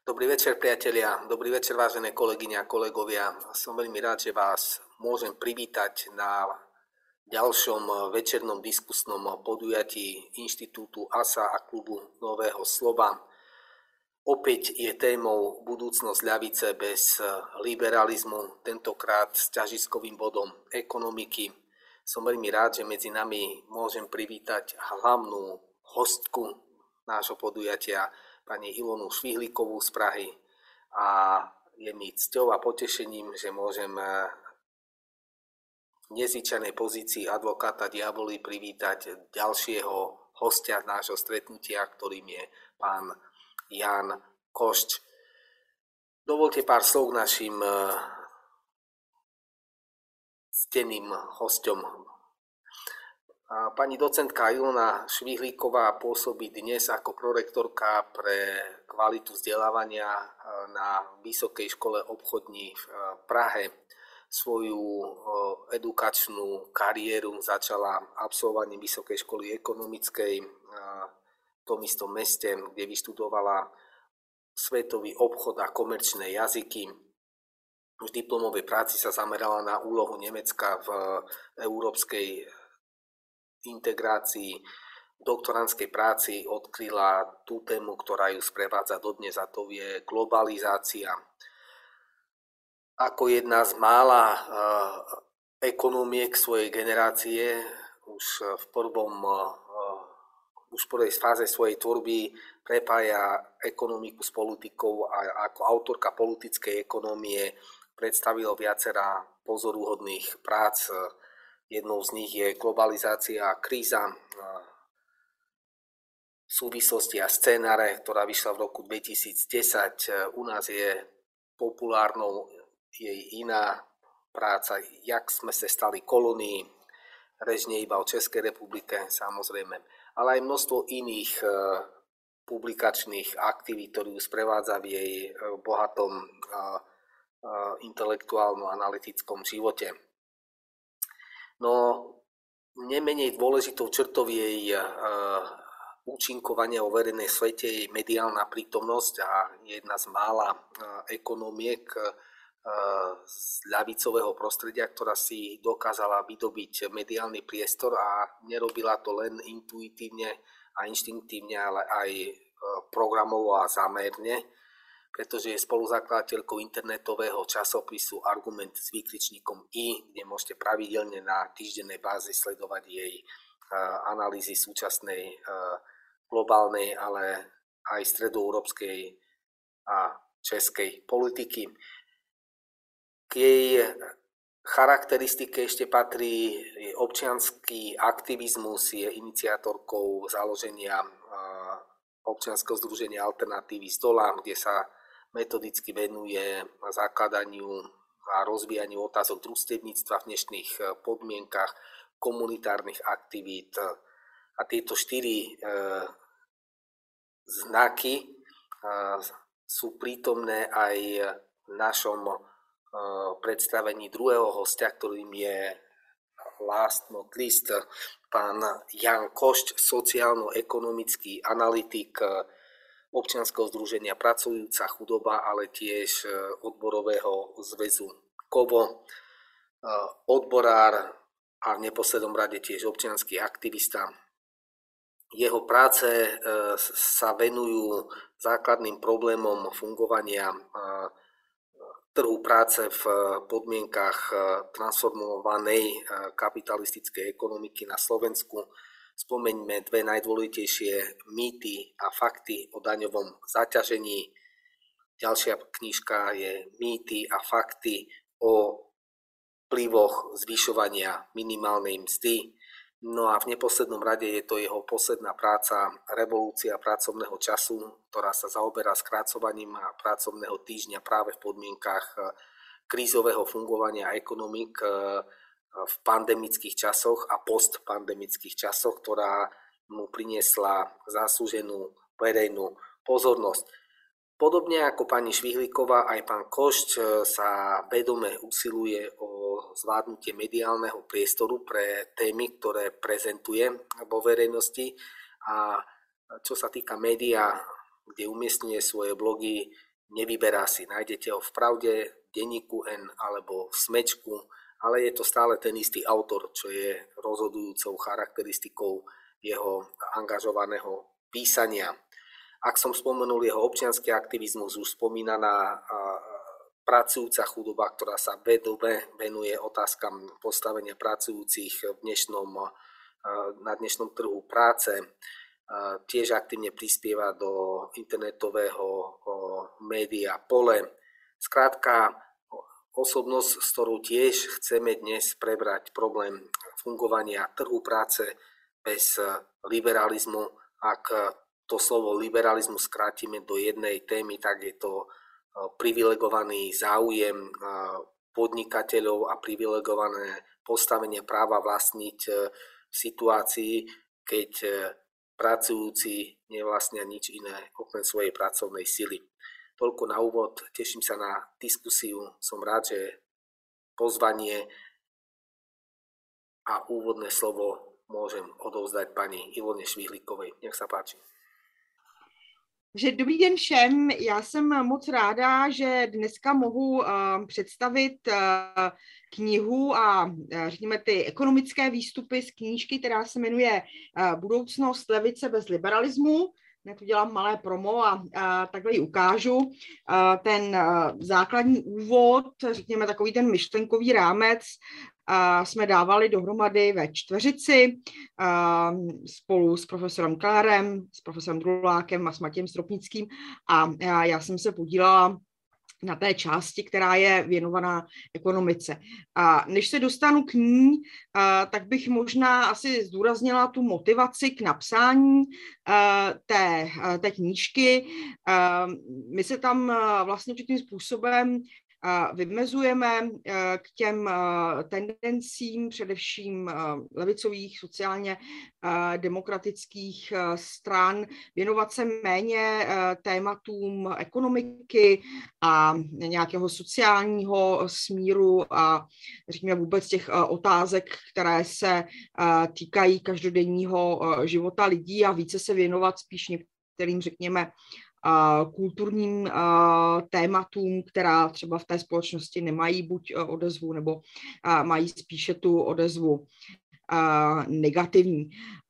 Dobrý večer, priatelia. Dobrý večer, vážené kolegyne a kolegovia. Som veľmi rád, že vás môžem privítať na ďalšom večernom diskusnom podujatí Inštitútu ASA a klubu Nového slova. Opäť je témou budúcnosť ľavice bez liberalizmu, tentokrát s ťažiskovým bodom ekonomiky. Som veľmi rád, že medzi nami môžem privítať hlavnú hostku nášho podujatia, pani Ilonu Švihlíkovú z Prahy, a je mi cťou a potešením, že môžem v nezvyčajnej pozícii advokáta diaboli privítať ďalšieho hostia nášho stretnutia, ktorým je pán Ján Košť. Dovolte pár slov k našim cteným hosťom. Pani docentka Ilona Švihlíková pôsobí dnes ako prorektorka pre kvalitu vzdelávania na Vysokej škole obchodní v Prahe. Svoju edukačnú kariéru začala absolvovaním Vysokej školy ekonomickej v tom istom meste, kde vyštudovala svetový obchod a komerčné jazyky. V diplomovej práci sa zamerala na úlohu Nemecka v európskej integrácii. V doktorandskej práci odkryla tú tému, ktorá ju sprevádza dodnes, a to je globalizácia. Ako jedna z mála ekonómiek svojej generácie už v prvej fáze svojej tvorby prepája ekonomiku s politikou a ako autorka politickej ekonómie predstavilo viacera pozoruhodných prác. Jednou z nich je globalizácia a kríza v súvislosti a scénáre, ktorá vyšla v roku 2010. U nás je populárnou jej iná práca, Jak sme sa stali kolónií, reč nie iba o Českej republike, samozrejme, ale aj množstvo iných publikačných aktivít, ktorú sprevádza v jej bohatom intelektuálno-analytickom živote. No, nemenej dôležitou črtou jej účinkovania vo verejnej svete je mediálna prítomnosť a jedna z mála ekonómiek z ľavicového prostredia, ktorá si dokázala vydobiť mediálny priestor a nerobila to len intuitívne a inštinktívne, ale aj programovo a zámerne, pretože je spoluzakladateľkou internetového časopisu Argument s výkričníkom I, kde môžete pravidelne na týždennej báze sledovať jej analýzy súčasnej globálnej, ale aj stredoeurópskej a českej politiky. K jej charakteristike ešte patrí občiansky aktivizmus, je iniciátorkou založenia občianskeho združenia Alternatívy z dola, kde sa metodicky venuje zakladaniu a rozvíjaniu otázok družstevníctva v dnešných podmienkach, komunitárnych aktivít. A tieto štyri znaky sú prítomné aj v našom predstavení druhého hostia, ktorým je last not least pán Ján Košť, sociálno-ekonomický analytik občianskeho združenia Pracujúca chudoba, ale tiež odborového zväzu KOVO, odborár a v neposlednom rade tiež občiansky aktivista. Jeho práce sa venujú základným problémom fungovania trhu práce v podmienkach transformovanej kapitalistickej ekonomiky na Slovensku. Spomeňme dve najdôležitejšie mýty a fakty o daňovom zaťažení. Ďalšia knižka je Mýty a fakty o vplyvoch zvyšovania minimálnej mzdy. No a v neposlednom rade je to jeho posledná práca Revolúcia pracovného času, ktorá sa zaoberá skracovaním pracovného týždňa práve v podmienkach krízového fungovania ekonomík v pandemických časoch a postpandemických časoch, ktorá mu priniesla zaslúženú verejnú pozornosť. Podobne ako pani Švihlíková, aj pán Košť sa vedome usiluje o zvládnutie mediálneho priestoru pre témy, ktoré prezentuje vo verejnosti. A čo sa týka média, kde umiestňuje svoje blogy, nevyberá si. Nájdete ho v Pravde, denníku N alebo v Smečku, ale je to stále ten istý autor, čo je rozhodujúcou charakteristikou jeho angažovaného písania. Ak som spomenul jeho občiansky aktivizmus, už spomínaná pracujúca chudoba, ktorá sa venuje otázkam postavenia pracujúcich na dnešnom trhu práce, tiež aktívne prispieva do internetového média Pole. Skrátka, osobnosť, s ktorou tiež chceme dnes prebrať problém fungovania trhu práce bez liberalizmu. Ak to slovo liberalizmus skrátime do jednej témy, tak je to privilegovaný záujem podnikateľov a privilegované postavenie práva vlastniť v situácii, keď pracujúci nevlastnia nič iné okrem svojej pracovnej sily. Toľko na úvod, teším sa na diskusiu, som rád, že pozvanie a úvodné slovo môžem odovzdať pani Ilone Švihlíkovej. Nech sa páči. Dobrý den všem, já jsem moc ráda, že dneska mohu představit knihu a řekněme ty ekonomické výstupy z knížky, která se jmenuje Budoucnost levice bez liberalismu. Já tu dělám malé promo a takhle ji ukážu. Ten základní úvod, řekněme takový ten myšlenkový rámec, jsme dávali dohromady ve čtveřici spolu s profesorem Kellerem, s profesorem Drulákem a s Matějem Stropnickým a já jsem se podílela na té části, která je věnovaná ekonomice. A než se dostanu k ní, tak bych možná asi zdůraznila tu motivaci k napsání té knížky. My se tam vlastně určitým způsobem vymezujeme k těm tendencím především levicových sociálně demokratických stran věnovat se méně tématům ekonomiky a nějakého sociálního smíru a řekněme vůbec těch otázek, které se týkají každodenního života lidí a více se věnovat spíš některým, řekněme, kulturním tématům, která třeba v té společnosti nemají buď odezvu, nebo mají spíše tu odezvu negativní.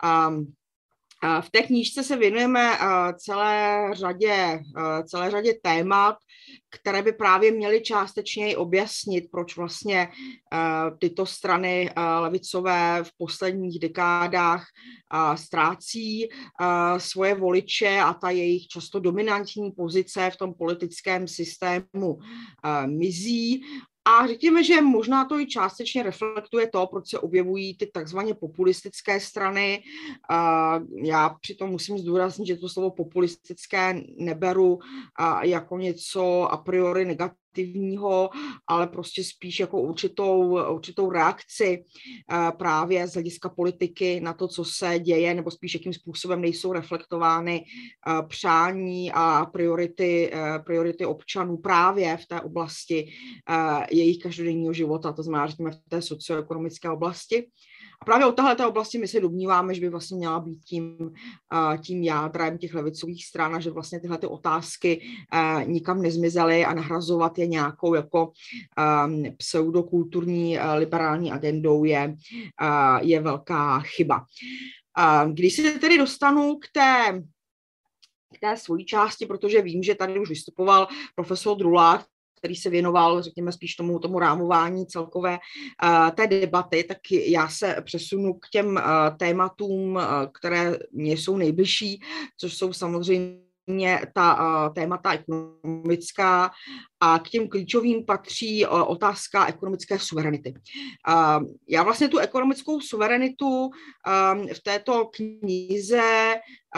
V té knížce se věnujeme celé řadě témat, které by právě měly částečně objasnit, proč vlastně tyto strany levicové v posledních dekádách ztrácí svoje voliče a ta jejich často dominantní pozice v tom politickém systému mizí. A řekněme, že možná to i částečně reflektuje to, proč se objevují ty takzvaně populistické strany. Já přitom musím zdůraznit, že to slovo populistické neberu jako něco a priori negativního, ale prostě spíš jako určitou reakci právě z hlediska politiky na to, co se děje, nebo spíš jakým způsobem nejsou reflektovány přání a priority občanů právě v té oblasti jejich každodenního života, to znamená, řekněme, v té socioekonomické oblasti. A právě od téhleté oblasti my se domníváme, že by vlastně měla být tím jádrem těch levicových stran a že vlastně tyhle ty otázky nikam nezmizely a nahrazovat je nějakou jako pseudokulturní liberální agendou je velká chyba. Když se tedy dostanu k té svojí části, protože vím, že tady už vystupoval profesor Drulák, který se věnoval, řekněme, spíš tomu rámování celkové té debaty, tak já se přesunu k těm tématům, které mě jsou nejbližší, což jsou samozřejmě ta témata ekonomická a k těm klíčovým patří otázka ekonomické suverenity. Já vlastně tu ekonomickou suverenitu v této knize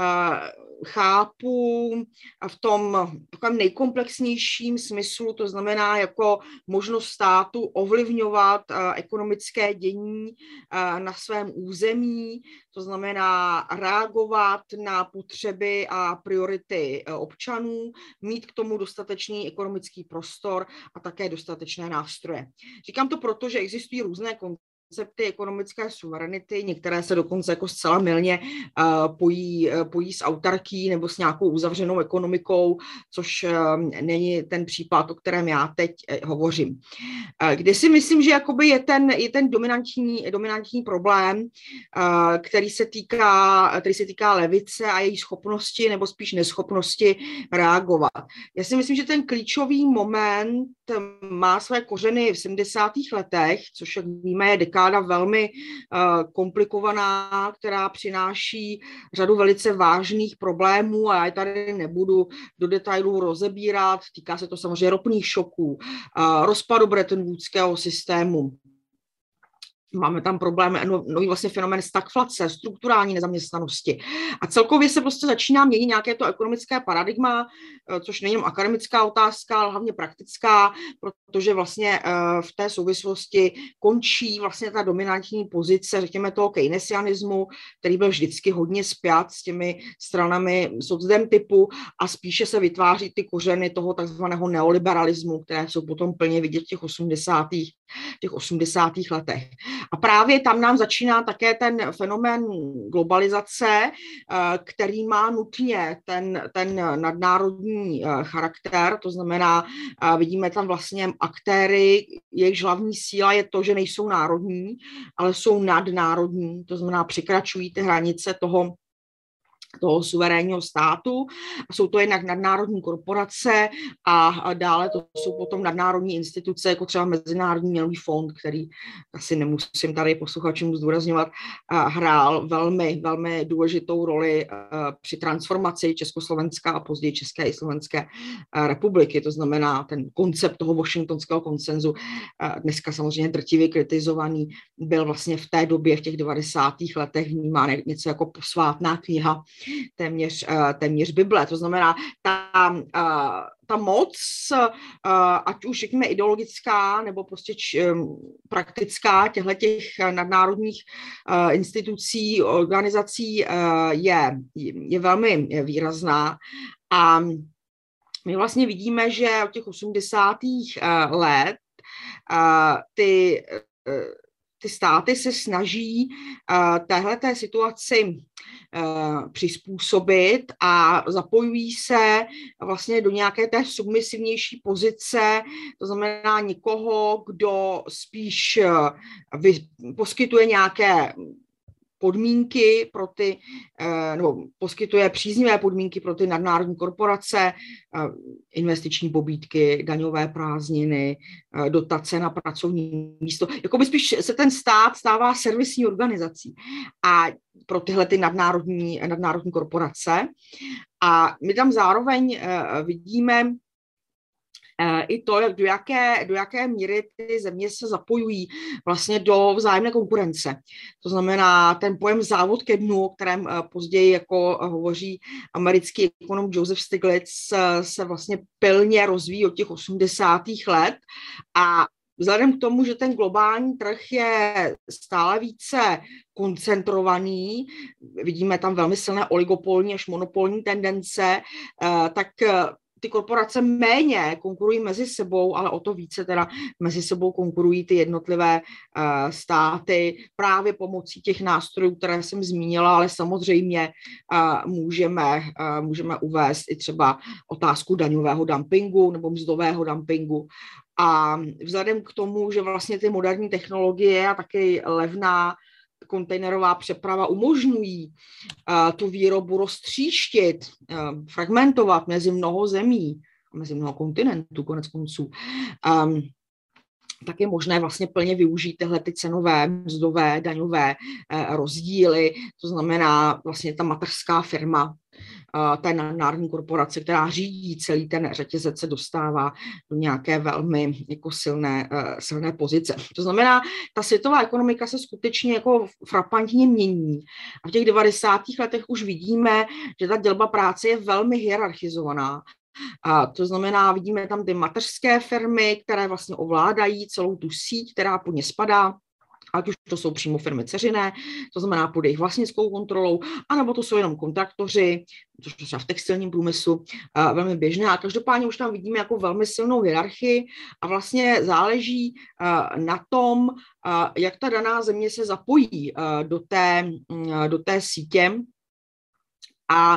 chápu v tom takovém nejkomplexnějším smyslu, to znamená jako možnost státu ovlivňovat ekonomické dění na svém území, to znamená reagovat na potřeby a priority občanů, mít k tomu dostatečný ekonomický prostor a také dostatečné nástroje. Říkám to proto, že existují různé koncepce koncepty ekonomické suverenity, některé se dokonce jako zcela mylně pojí s autarkií nebo s nějakou uzavřenou ekonomikou, což není ten případ, o kterém já teď hovořím. Kde si myslím, že jakoby je ten dominantní problém, který se týká levice a její schopnosti nebo spíš neschopnosti reagovat. Já si myslím, že ten klíčový moment má své kořeny v 70. letech, což, jak víme, je dekáda velmi komplikovaná, která přináší řadu velice vážných problémů a já je tady nebudu do detailů rozebírat. Týká se to samozřejmě ropných šoků, rozpadu brettonwoodského systému. Máme tam problém, nový vlastně fenomén stagflace, strukturální nezaměstnanosti. A celkově se prostě začíná měnit nějaké to ekonomické paradigma, což není jen akademická otázka, ale hlavně praktická, protože vlastně v té souvislosti končí vlastně ta dominantní pozice, řekněme toho keynesianismu, který byl vždycky hodně spjat s těmi stranami socdem typu a spíše se vytváří ty kořeny toho takzvaného neoliberalismu, které jsou potom plně vidět v těch 80. letech. A právě tam nám začíná také ten fenomén globalizace, který má nutně ten nadnárodní charakter, to znamená, vidíme tam vlastně aktéry, jejichž hlavní síla je to, že nejsou národní, ale jsou nadnárodní, to znamená překračují ty hranice toho suverénního státu. A jsou to jednak nadnárodní korporace a dále to jsou potom nadnárodní instituce, jako třeba Mezinárodní měnový fond, který asi nemusím tady posluchačům zdůrazňovat, hrál velmi, velmi důležitou roli při transformaci Československa a později České i Slovenské republiky. To znamená, ten koncept toho washingtonského konsenzu, dneska samozřejmě drtivě kritizovaný, byl vlastně v té době, v těch 90. letech vnímán něco jako posvátná kniha, téměř Bible. To znamená, ta moc, ať už řekněme ideologická nebo prostě praktická těch nadnárodních institucí, organizací je velmi výrazná. A my vlastně vidíme, že od těch 80. let ty státy se snaží téhleté situaci přizpůsobit a zapojují se vlastně do nějaké té submisivnější pozice, to znamená někoho, kdo spíš poskytuje nějaké podmínky pro ty, nebo poskytuje příznivé podmínky pro ty nadnárodní korporace, investiční pobídky, daňové prázdniny, dotace na pracovní místo. Jakoby spíš se ten stát stává servisní organizací a pro tyhle ty nadnárodní korporace. A my tam zároveň vidíme i to, do jaké míry ty země se zapojují vlastně do vzájemné konkurence. To znamená, ten pojem závod ke dnu, o kterém později jako hovoří americký ekonom Joseph Stiglitz, se vlastně pilně rozvíjí od těch 80. let a vzhledem k tomu, že ten globální trh je stále více koncentrovaný, vidíme tam velmi silné oligopolní až monopolní tendence, tak ty korporace méně konkurují mezi sebou, ale o to více teda mezi sebou konkurují ty jednotlivé státy právě pomocí těch nástrojů, které jsem zmínila, ale samozřejmě můžeme uvést i třeba otázku daňového dumpingu nebo mzdového dumpingu. A vzhledem k tomu, že vlastně ty moderní technologie a taky levná kontejnerová přeprava umožňují tu výrobu roztříštit, fragmentovat mezi mnoho zemí, mezi mnoho kontinentů konec konců, tak je možné vlastně plně využít tyhle ty cenové, mzdové, daňové rozdíly. To znamená vlastně ta mateřská firma, té národní korporace, která řídí celý ten řetězec, se dostává do nějaké velmi jako silné pozice. To znamená, ta světová ekonomika se skutečně jako frapantně mění. A v těch 90. letech už vidíme, že ta dělba práce je velmi hierarchizovaná. A to znamená, vidíme tam ty mateřské firmy, které vlastně ovládají celou tu síť, která pod ně spadá. ať už to jsou přímo firmy dceřiné, to znamená pod jejich vlastnickou kontrolou, anebo to jsou jenom kontraktoři, což třeba v textilním průmyslu velmi běžné. A každopádně už tam vidíme jako velmi silnou hierarchii a vlastně záleží na tom, jak ta daná země se zapojí do té sítě a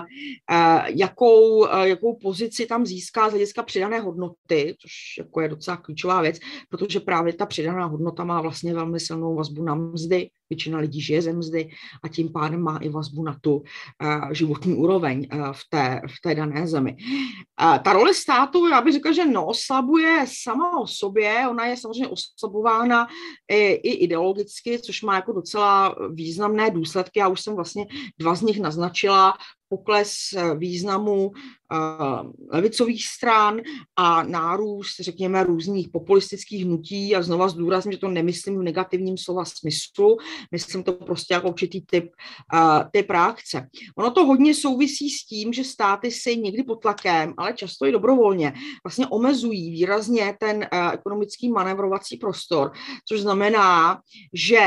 jakou pozici tam získá z hlediska přidané hodnoty, což jako je docela klíčová věc, protože právě ta přidaná hodnota má vlastně velmi silnou vazbu na mzdy, většina lidí žije ze mzdy a tím pádem má i vazbu na tu životní úroveň v té dané zemi. Ta role státu, já bych řekla, že neoslabuje sama o sobě, ona je samozřejmě oslabována i ideologicky, což má jako docela významné důsledky. Já už jsem vlastně 2 z nich naznačila, pokles významu levicových stran a nárůst, řekněme, různých populistických hnutí a znova zdůrazním, že to nemyslím v negativním slova smyslu, myslím to prostě jako určitý typ reakce. Ono to hodně souvisí s tím, že státy si někdy pod tlakem, ale často i dobrovolně vlastně omezují výrazně ten ekonomický manévrovací prostor, což znamená, že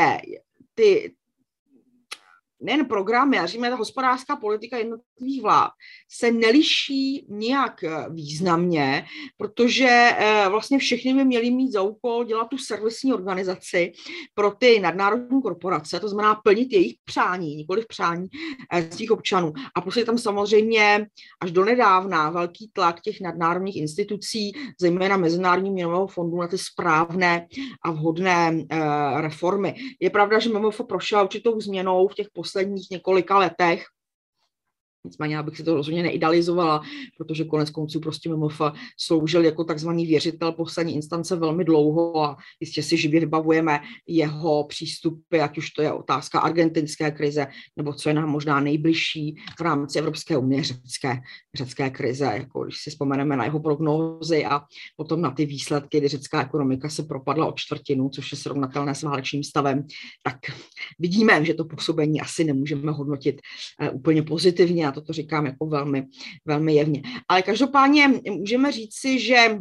nejen programy, a říkáme, ta hospodářská politika jednotlivých vlád se neliší nijak významně, protože vlastně všechny by měly mít za úkol dělat tu servisní organizaci pro ty nadnárodní korporace, to znamená plnit jejich přání, nikoliv přání svých občanů. A prostě tam samozřejmě až donedávna velký tlak těch nadnárodních institucí, zejména Mezinárodního měnového fondu, na ty správné a vhodné reformy. Je pravda, že MMF prošel určitou změnou v těch posledních několika letech. Nicméně, abych si to rozhodně neidealizovala, protože konec konců prostě MMF sloužil jako takzvaný věřitel poslední instance velmi dlouho a jistě si živě vybavujeme jeho přístupy, ať už to je otázka argentinské krize, nebo co je nám možná nejbližší v rámci Evropské unie řecké krize, jako když si vzpomeneme na jeho prognózy a potom na ty výsledky, kdy řecká ekonomika se propadla o 1/4, což je srovnatelné s válečným stavem, tak vidíme, že to působení asi nemůžeme hodnotit úplně pozitivně. A toto říkám jako velmi, velmi jevně. Ale každopádně můžeme říci, že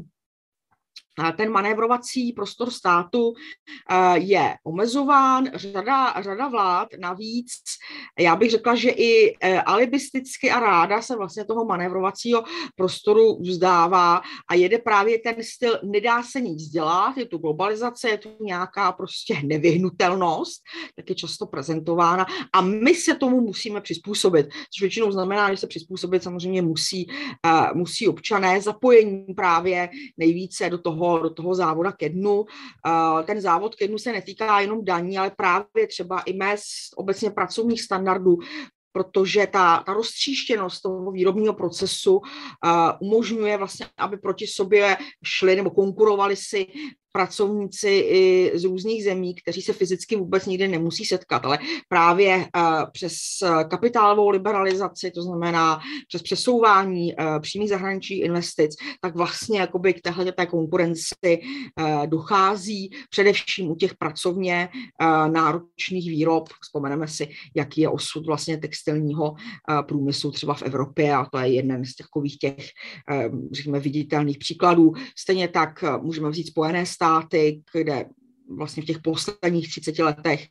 ten manévrovací prostor státu je omezován, řada vlád navíc, já bych řekla, že i alibisticky a ráda se vlastně toho manévrovacího prostoru vzdává a jede právě ten styl, nedá se nic dělat, je tu globalizace, je tu nějaká prostě nevyhnutelnost, tak je často prezentována a my se tomu musíme přizpůsobit, což většinou znamená, že se přizpůsobit samozřejmě musí občané, zapojení právě nejvíce do toho závoda ke dnu. Ten závod ke dnu se netýká jenom daní, ale právě třeba i mez obecně pracovních standardů, protože ta roztříštěnost toho výrobního procesu umožňuje vlastně, aby proti sobě šli nebo konkurovali si pracovníci i z různých zemí, kteří se fyzicky vůbec nikdy nemusí setkat, ale právě přes kapitálovou liberalizaci, to znamená přes přesouvání přímých zahraničních investic, tak vlastně jakoby k téhleté konkurenci dochází především u těch pracovně náročných výrob. Vzpomeneme si, jaký je osud vlastně textilního průmyslu třeba v Evropě a to je jeden z takových těch, řekněme, viditelných příkladů. Stejně tak můžeme vzít Spojené státy, kde vlastně v těch posledních 30 letech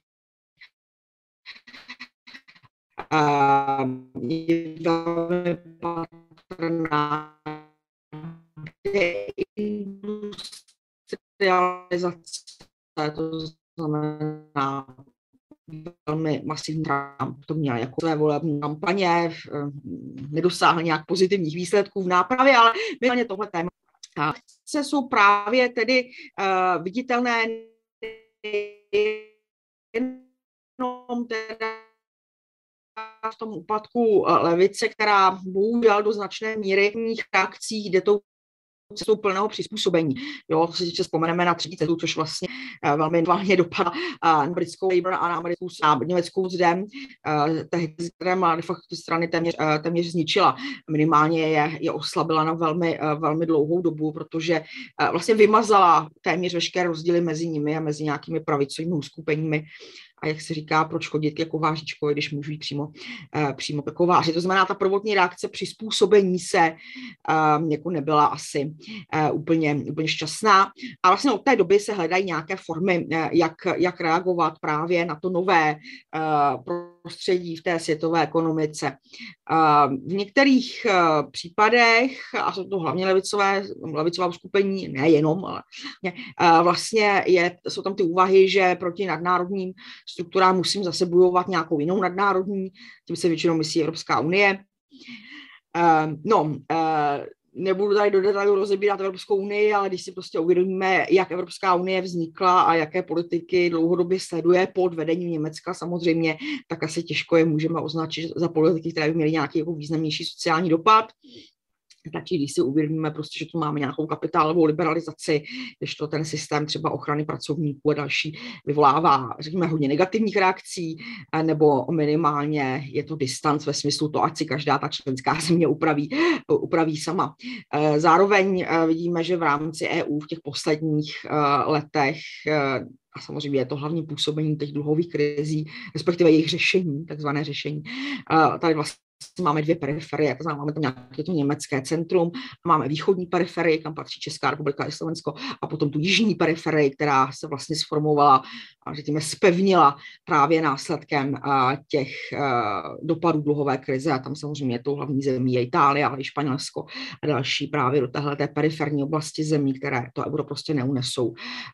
je velmi patrná deindustrializace, to znamená velmi masivní Trump to měl jako své volební kampaně, nedosáhl nějak pozitivních výsledků v nápravě, ale minimálně tohle téma jsou právě tedy viditelné jenom teda v tom úpadku levice, která bohužel do značné míry v reakcích jde tou cestou plného přizpůsobení. Jo, to si vzpomeneme na třetí cestu, což vlastně velmi vážně dopadá na britskou Labour a na americkou a německou Zdem. Tehdy de facto ty strany téměř zničila. Minimálně je oslabila na velmi dlouhou dobu, protože vlastně vymazala téměř veškeré rozdíly mezi nimi a mezi nějakými pravicovými uskupeními a jak se říká, proč chodit ke kovářičkovi, když můžu jít přímo ke kováři. To znamená, ta prvotní reakce přizpůsobení se jako nebyla asi úplně šťastná. A vlastně od té doby se hledají nějaké formy, jak reagovat právě na to nové prostředí v té světové ekonomice. V některých případech, a jsou to hlavně levicová uskupení, nejenom, ale vlastně jsou tam ty úvahy, že proti nadnárodním strukturám musím zase bojovat nějakou jinou nadnárodní, tím se většinou myslí Evropská unie. Nebudu tady do detailu rozebírat Evropskou unii, ale když si prostě uvědomíme, jak Evropská unie vznikla a jaké politiky dlouhodobě sleduje pod vedením Německa samozřejmě, tak asi těžko je můžeme označit za politiky, které by měly nějaký jako významnější sociální dopad. Stačí, když si uvědomíme prostě, že tu máme nějakou kapitálovou liberalizaci, když to ten systém třeba ochrany pracovníků a další vyvolává, řekněme, hodně negativních reakcí, nebo minimálně je to distanc ve smyslu to, ať si každá ta členská země upraví sama. Zároveň vidíme, že v rámci EU v těch posledních letech, a samozřejmě je to hlavně působení těch dluhových krizí, respektive jejich řešení, takzvané řešení, tady vlastně máme dvě periferie, to znamená, máme tam nějaké to německé centrum, máme východní periferii, kam patří Česká republika a Slovensko, a potom tu jižní periferii, která se vlastně sformovala a řekněme spevnila právě následkem těch dopadů dluhové krize, a tam samozřejmě tou hlavní zemí je Itálie, ale i Španělsko a další právě do téhleté periferní oblasti zemí, které to euro prostě neunesou,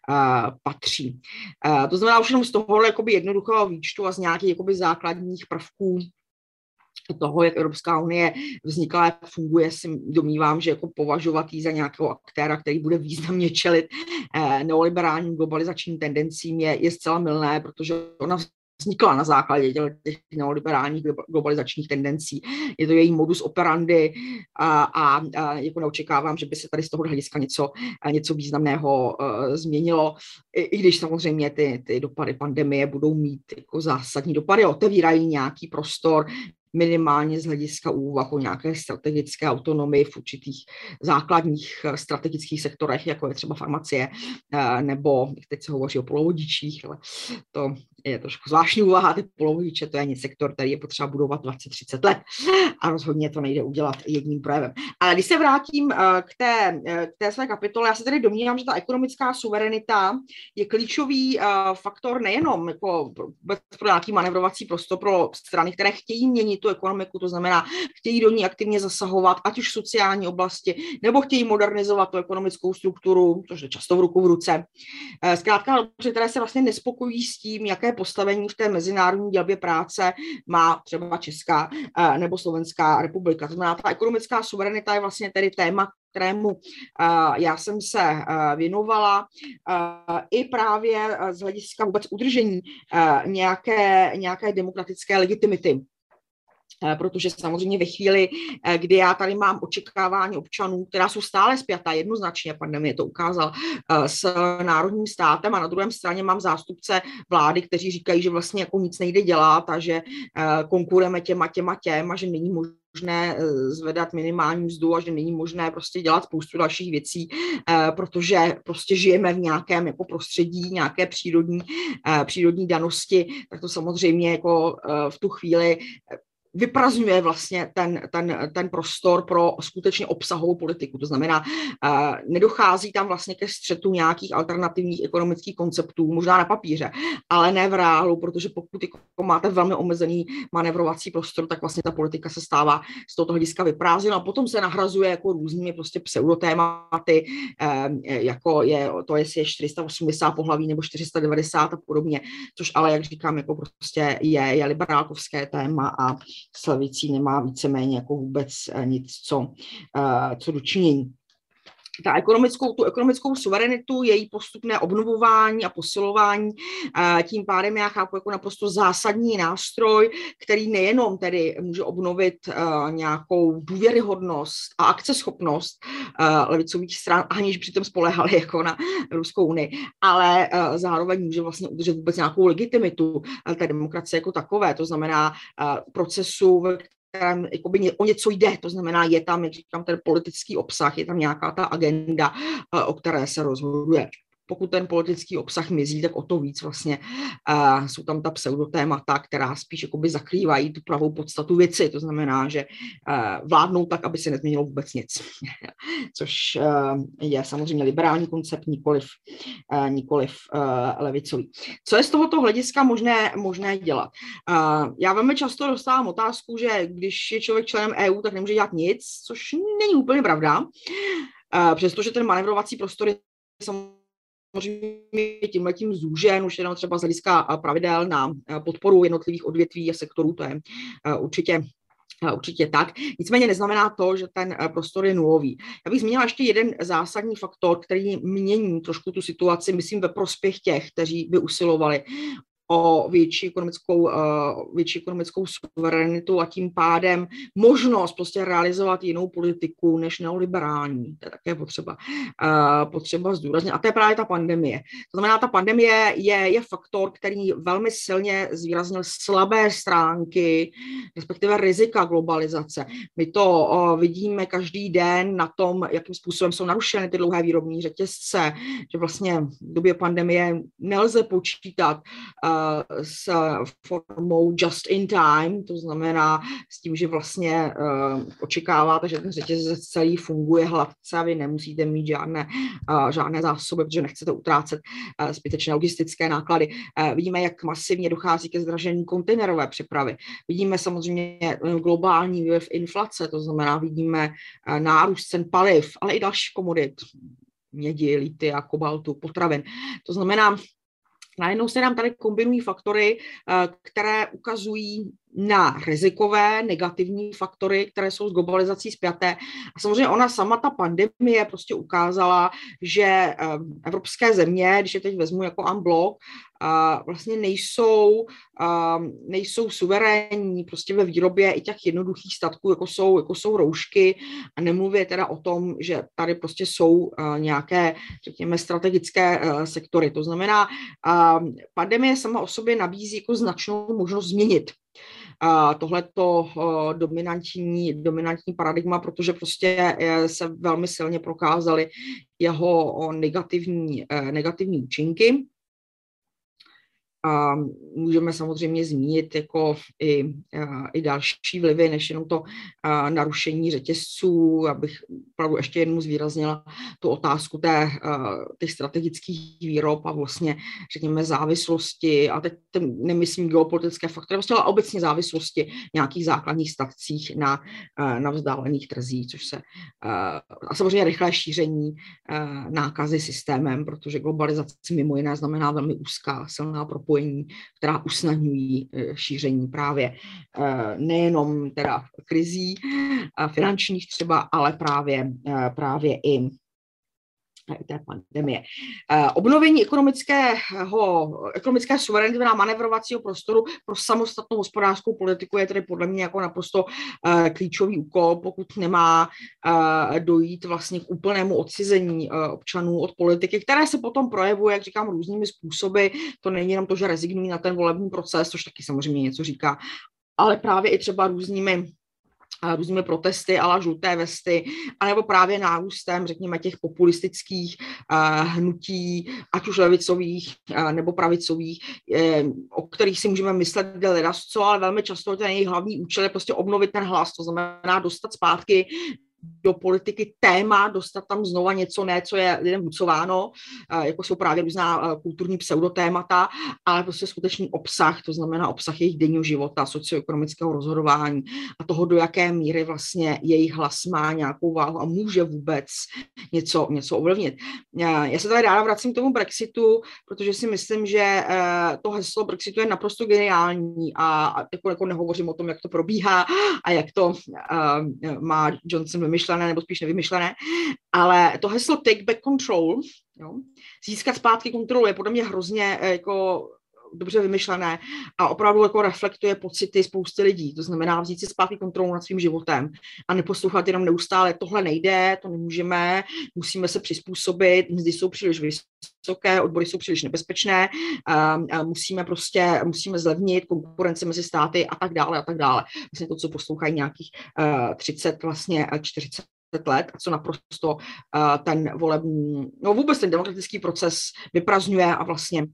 patří. To znamená už jenom z tohohle jakoby jednoduchého výčtu a z nějakých jakoby základních prvků toho, jak Evropská unie vznikla, jak funguje, si domnívám, že jako považovat ji za nějakého aktéra, který bude významně čelit neoliberálním globalizačním tendencím, je zcela mylné, protože ona vznikla na základě těch neoliberálních globalizačních tendencí. Je to její modus operandi a jako neočekávám, že by se tady z toho hlediska něco významného změnilo, i když samozřejmě ty dopady pandemie budou mít jako zásadní dopady, otevírají nějaký prostor minimálně z hlediska úvah o nějaké strategické autonomii v určitých základních strategických sektorech, jako je třeba farmacie, nebo teď se hovoří o polovodičích, ale to je trošku zvláštní úvaha, ty polovodiče, to je sektor, který je potřeba budovat 20-30 let a rozhodně to nejde udělat jedním projevem. Ale když se vrátím k té své kapitole, já se tedy domnívám, že ta ekonomická suverenita je klíčový faktor nejenom jako pro nějaký manevrovací prostor pro strany, které chtějí měnit tu ekonomiku, to znamená, chtějí do ní aktivně zasahovat, ať už v sociální oblasti, nebo chtějí modernizovat tu ekonomickou strukturu, což je často v ruku v ruce. Zkrátka, které se vlastně nespokojí s tím, jaké postavení v té mezinárodní dělbě práce má třeba Česká nebo Slovenská republika. To znamená, ta ekonomická suverenita je vlastně tedy téma, kterému já jsem se věnovala i právě z hlediska vůbec udržení nějaké demokratické legitimity. Protože samozřejmě ve chvíli, kdy já tady mám očekávání občanů, která jsou stále spjatá jednoznačně, pandemie to ukázal, s národním státem, a na druhé straně mám zástupce vlády, kteří říkají, že vlastně jako nic nejde dělat a že konkurujeme těm a že není možné zvedat minimální mzdu a že není možné prostě dělat spoustu dalších věcí, protože prostě žijeme v nějakém jako prostředí, nějaké přírodní danosti, tak to samozřejmě jako v tu chvíli vyprazdňuje vlastně ten prostor pro skutečně obsahovou politiku. To znamená, nedochází tam vlastně ke střetu nějakých alternativních ekonomických konceptů, možná na papíře, ale ne v reálu, protože pokud jako máte velmi omezený manevrovací prostor, tak vlastně ta politika se stává z tohoto hlediska vyprázdněna a potom se nahrazuje jako různými prostě pseudotématy, jako jestli je 480 pohlaví nebo 490 a podobně, což ale, jak říkám, jako prostě je liberálkovské téma a s levicí nemá víceméně jako vůbec nic co dočinění. Tu ekonomickou suverenitu, její postupné obnovování a posilování, tím pádem já chápu jako naprosto zásadní nástroj, který nejenom tedy může obnovit nějakou důvěryhodnost a akceschopnost levicových stran, aniž přitom spoléhali jako na Ruskou unii, ale zároveň může vlastně udržet vůbec nějakou legitimitu té demokracie jako takové, to znamená procesu, kterém o něco jde, to znamená, je tam, jak říkám, ten politický obsah, je tam nějaká ta agenda, o které se rozhoduje. pokud ten politický obsah mizí, tak o to víc vlastně jsou tam ta pseudotémata, která spíš jakoby zakrývají tu pravou podstatu věci. To znamená, že vládnou tak, aby se nezměnilo vůbec nic. Což je samozřejmě liberální koncept, nikoliv levicový. Co je z tohoto hlediska možné dělat? Já velmi často dostávám otázku, že když je člověk členem EU, tak nemůže dělat nic, což není úplně pravda. Přestože ten manevrovací prostor je samozřejmě tímhletím zúžen, už jenom třeba z hlediska pravidel na podporu jednotlivých odvětví a sektorů, to je určitě tak. Nicméně neznamená to, že ten prostor je nulový. Já bych zmínila ještě jeden zásadní faktor, který mění trošku tu situaci, myslím, ve prospěch těch, kteří by usilovali o větší ekonomickou suverenitu a tím pádem možnost prostě realizovat jinou politiku než neoliberální. To je také potřeba zdůraznit. A to je právě ta pandemie. To znamená, ta pandemie je faktor, který velmi silně zvýraznil slabé stránky, respektive rizika globalizace. My to vidíme každý den na tom, jakým způsobem jsou narušeny ty dlouhé výrobní řetězce, že vlastně v době pandemie nelze počítat s formou just in time, to znamená s tím, že vlastně očekáváte, že ten řetězec celý funguje hladce a vy nemusíte mít žádné zásoby, protože nechcete utrácet zbytečné logistické náklady. Vidíme, jak masivně dochází ke zdražení kontejnerové přepravy. Vidíme samozřejmě globální vliv inflace, to znamená, vidíme nárůst cen paliv, ale i dalších komodit, mědi, litia, kobaltu, potravin. To znamená, najednou se nám tady kombinují faktory, které ukazují na rizikové, negativní faktory, které jsou s globalizací spjaté. A samozřejmě ona sama, ta pandemie, prostě ukázala, že evropské země, když je teď vezmu jako en bloc, vlastně nejsou suverénní prostě ve výrobě i těch jednoduchých statků, jako jsou roušky, a nemluvě teda o tom, že tady prostě jsou nějaké, řekněme, strategické sektory. To znamená, pandemie sama o sobě nabízí jako značnou možnost změnit tohleto dominantní paradigma, protože prostě se velmi silně prokázaly jeho negativní účinky. A můžeme samozřejmě zmínit jako i další vlivy, než jenom to narušení řetězců. Abych opravdu ještě jednou zvýraznila tu otázku těch strategických výrob a vlastně, řekněme, závislosti. A teď nemyslím geopolitické faktory, vlastně ale obecně závislosti nějakých základních statcích na vzdálených trzích, což se a samozřejmě rychlé šíření nákazy systémem, protože globalizace mimo jiné znamená velmi úzká, silná propojení, která usnadňují šíření právě nejenom teda krizí finančních třeba, ale právě i té pandemie. Obnovení ekonomické suverenity na manevrovacího prostoru pro samostatnou hospodářskou politiku je tedy podle mě jako naprosto klíčový úkol, pokud nemá dojít vlastně k úplnému odcizení občanů od politiky, které se potom projevuje, jak říkám, různými způsoby. To není jenom to, že rezignují na ten volební proces, což taky samozřejmě něco říká, ale právě i třeba různými protesty a la žluté vesty, anebo právě nárůstem, řekněme, těch populistických hnutí, ať už levicových nebo pravicových, o kterých si můžeme myslet ledasco, ale velmi často ten jejich hlavní účel je prostě obnovit ten hlas, to znamená dostat zpátky do politiky téma, dostat tam znova něco, co je lidem vnucováno, jako jsou právě různá kulturní pseudotémata, ale prostě skutečný obsah, to znamená obsah jejich denního života, socioekonomického rozhodování a toho, do jaké míry vlastně jejich hlas má nějakou váhu a může vůbec něco ovlivnit. Já se tady ráda vracím k tomu Brexitu, protože si myslím, že to heslo Brexitu je naprosto geniální a jako nehovořím o tom, jak to probíhá a jak to má Johnson vymyšlené, nebo spíš nevymyšlené, ale to heslo take back control, jo, získat zpátky kontrolu, je podle mě hrozně jako dobře vymyšlené a opravdu jako reflektuje pocity spousty lidí. To znamená vzít si zpátky kontrolu nad svým životem a neposlouchat jenom neustále, tohle nejde, to nemůžeme, musíme se přizpůsobit, mzdy jsou příliš vysoké, odbory jsou příliš nebezpečné, musíme zlevnit konkurenci mezi státy a tak dále a tak dále. Vlastně to, co poslouchají nějakých 30, vlastně 40 let a co naprosto ten volební, no vůbec ten demokratický proces vyprazdňuje a vlastně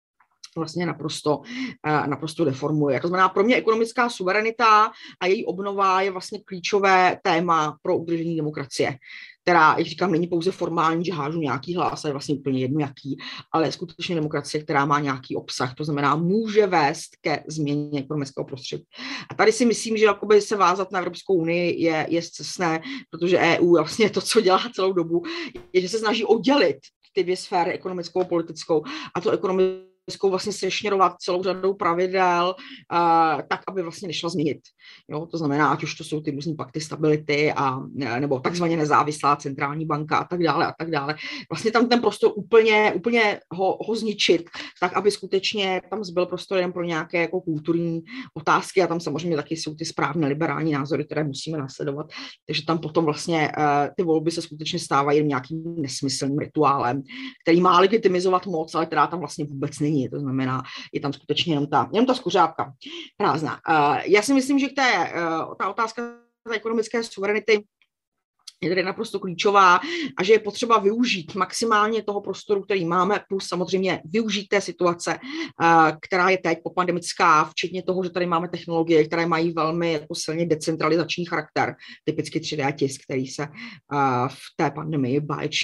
naprosto deformuje. To znamená, pro mě ekonomická suverenita a její obnova je vlastně klíčové téma pro udržení demokracie, která, jak říkám, není pouze formální, že hážu nějaký hlas, a je vlastně úplně jedno jaký, ale je skutečně demokracie, která má nějaký obsah, to znamená, může vést ke změně ekonomického prostředí. A tady si myslím, že jakoby se vázat na Evropskou unii je scestné, protože EU vlastně to, co dělá celou dobu, je, že se snaží oddělit ty dvě sféry, ekonomickou a politickou, a to ekonomickou vlastně sešněrovat celou řadou pravidel, tak, aby vlastně nešla změnit. Jo? To znamená, ať už to jsou ty různý pakty stability nebo takzvaně nezávislá centrální banka a tak dále. Vlastně tam ten prostor úplně ho zničit, tak, aby skutečně tam zbyl prostor jen pro nějaké jako kulturní otázky a tam samozřejmě taky jsou ty správné liberální názory, které musíme následovat. Takže tam potom vlastně ty volby se skutečně stávají nějakým nesmyslným rituálem, který má legitimizovat moc, ale která tam vlastně vůbec není. To znamená, je tam skutečně jenom ta skuřápka prázdná. Já si myslím, že ta otázka ekonomické suverenity je tedy naprosto klíčová a že je potřeba využít maximálně toho prostoru, který máme, plus samozřejmě využít té situace, která je teď popandemická, včetně toho, že tady máme technologie, které mají velmi jako silně decentralizační charakter, typicky 3D tisk, který se v té pandemii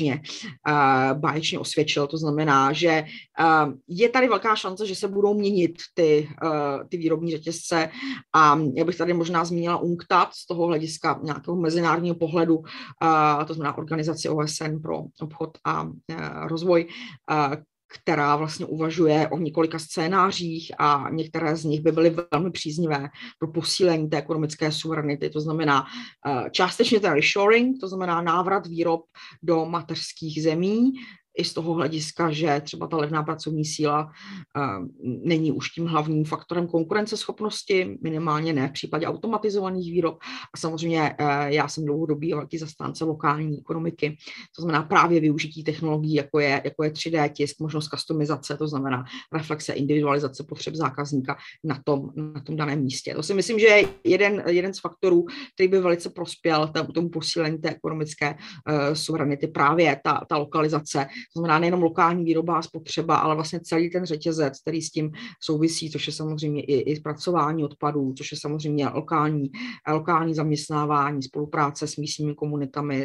báječně osvědčil. To znamená, že je tady velká šance, že se budou měnit ty výrobní řetězce a já bych tady možná zmínila UNCTAD z toho hlediska nějakého mezinárodního pohledu, to znamená Organizaci OSN pro obchod a rozvoj, která vlastně uvažuje o několika scénářích a některé z nich by byly velmi příznivé pro posílení té ekonomické suverenity. To znamená částečně ten reshoring, to znamená návrat výrob do mateřských zemí, i z toho hlediska, že třeba ta levná pracovní síla není už tím hlavním faktorem konkurenceschopnosti, minimálně ne v případě automatizovaných výrob. A samozřejmě já jsem dlouhodobý a velký zastánce lokální ekonomiky, to znamená právě využití technologií, jako je 3D tisk, možnost customizace, to znamená reflexe, individualizace potřeb zákazníka na tom daném místě. To si myslím, že je jeden z faktorů, který by velice prospěl tomu posílení té ekonomické suverenity, právě ta lokalizace. To znamená nejenom lokální výroba a spotřeba, ale vlastně celý ten řetězec, který s tím souvisí, což je samozřejmě i zpracování odpadů, což je samozřejmě lokální zaměstnávání, spolupráce s místními komunitami,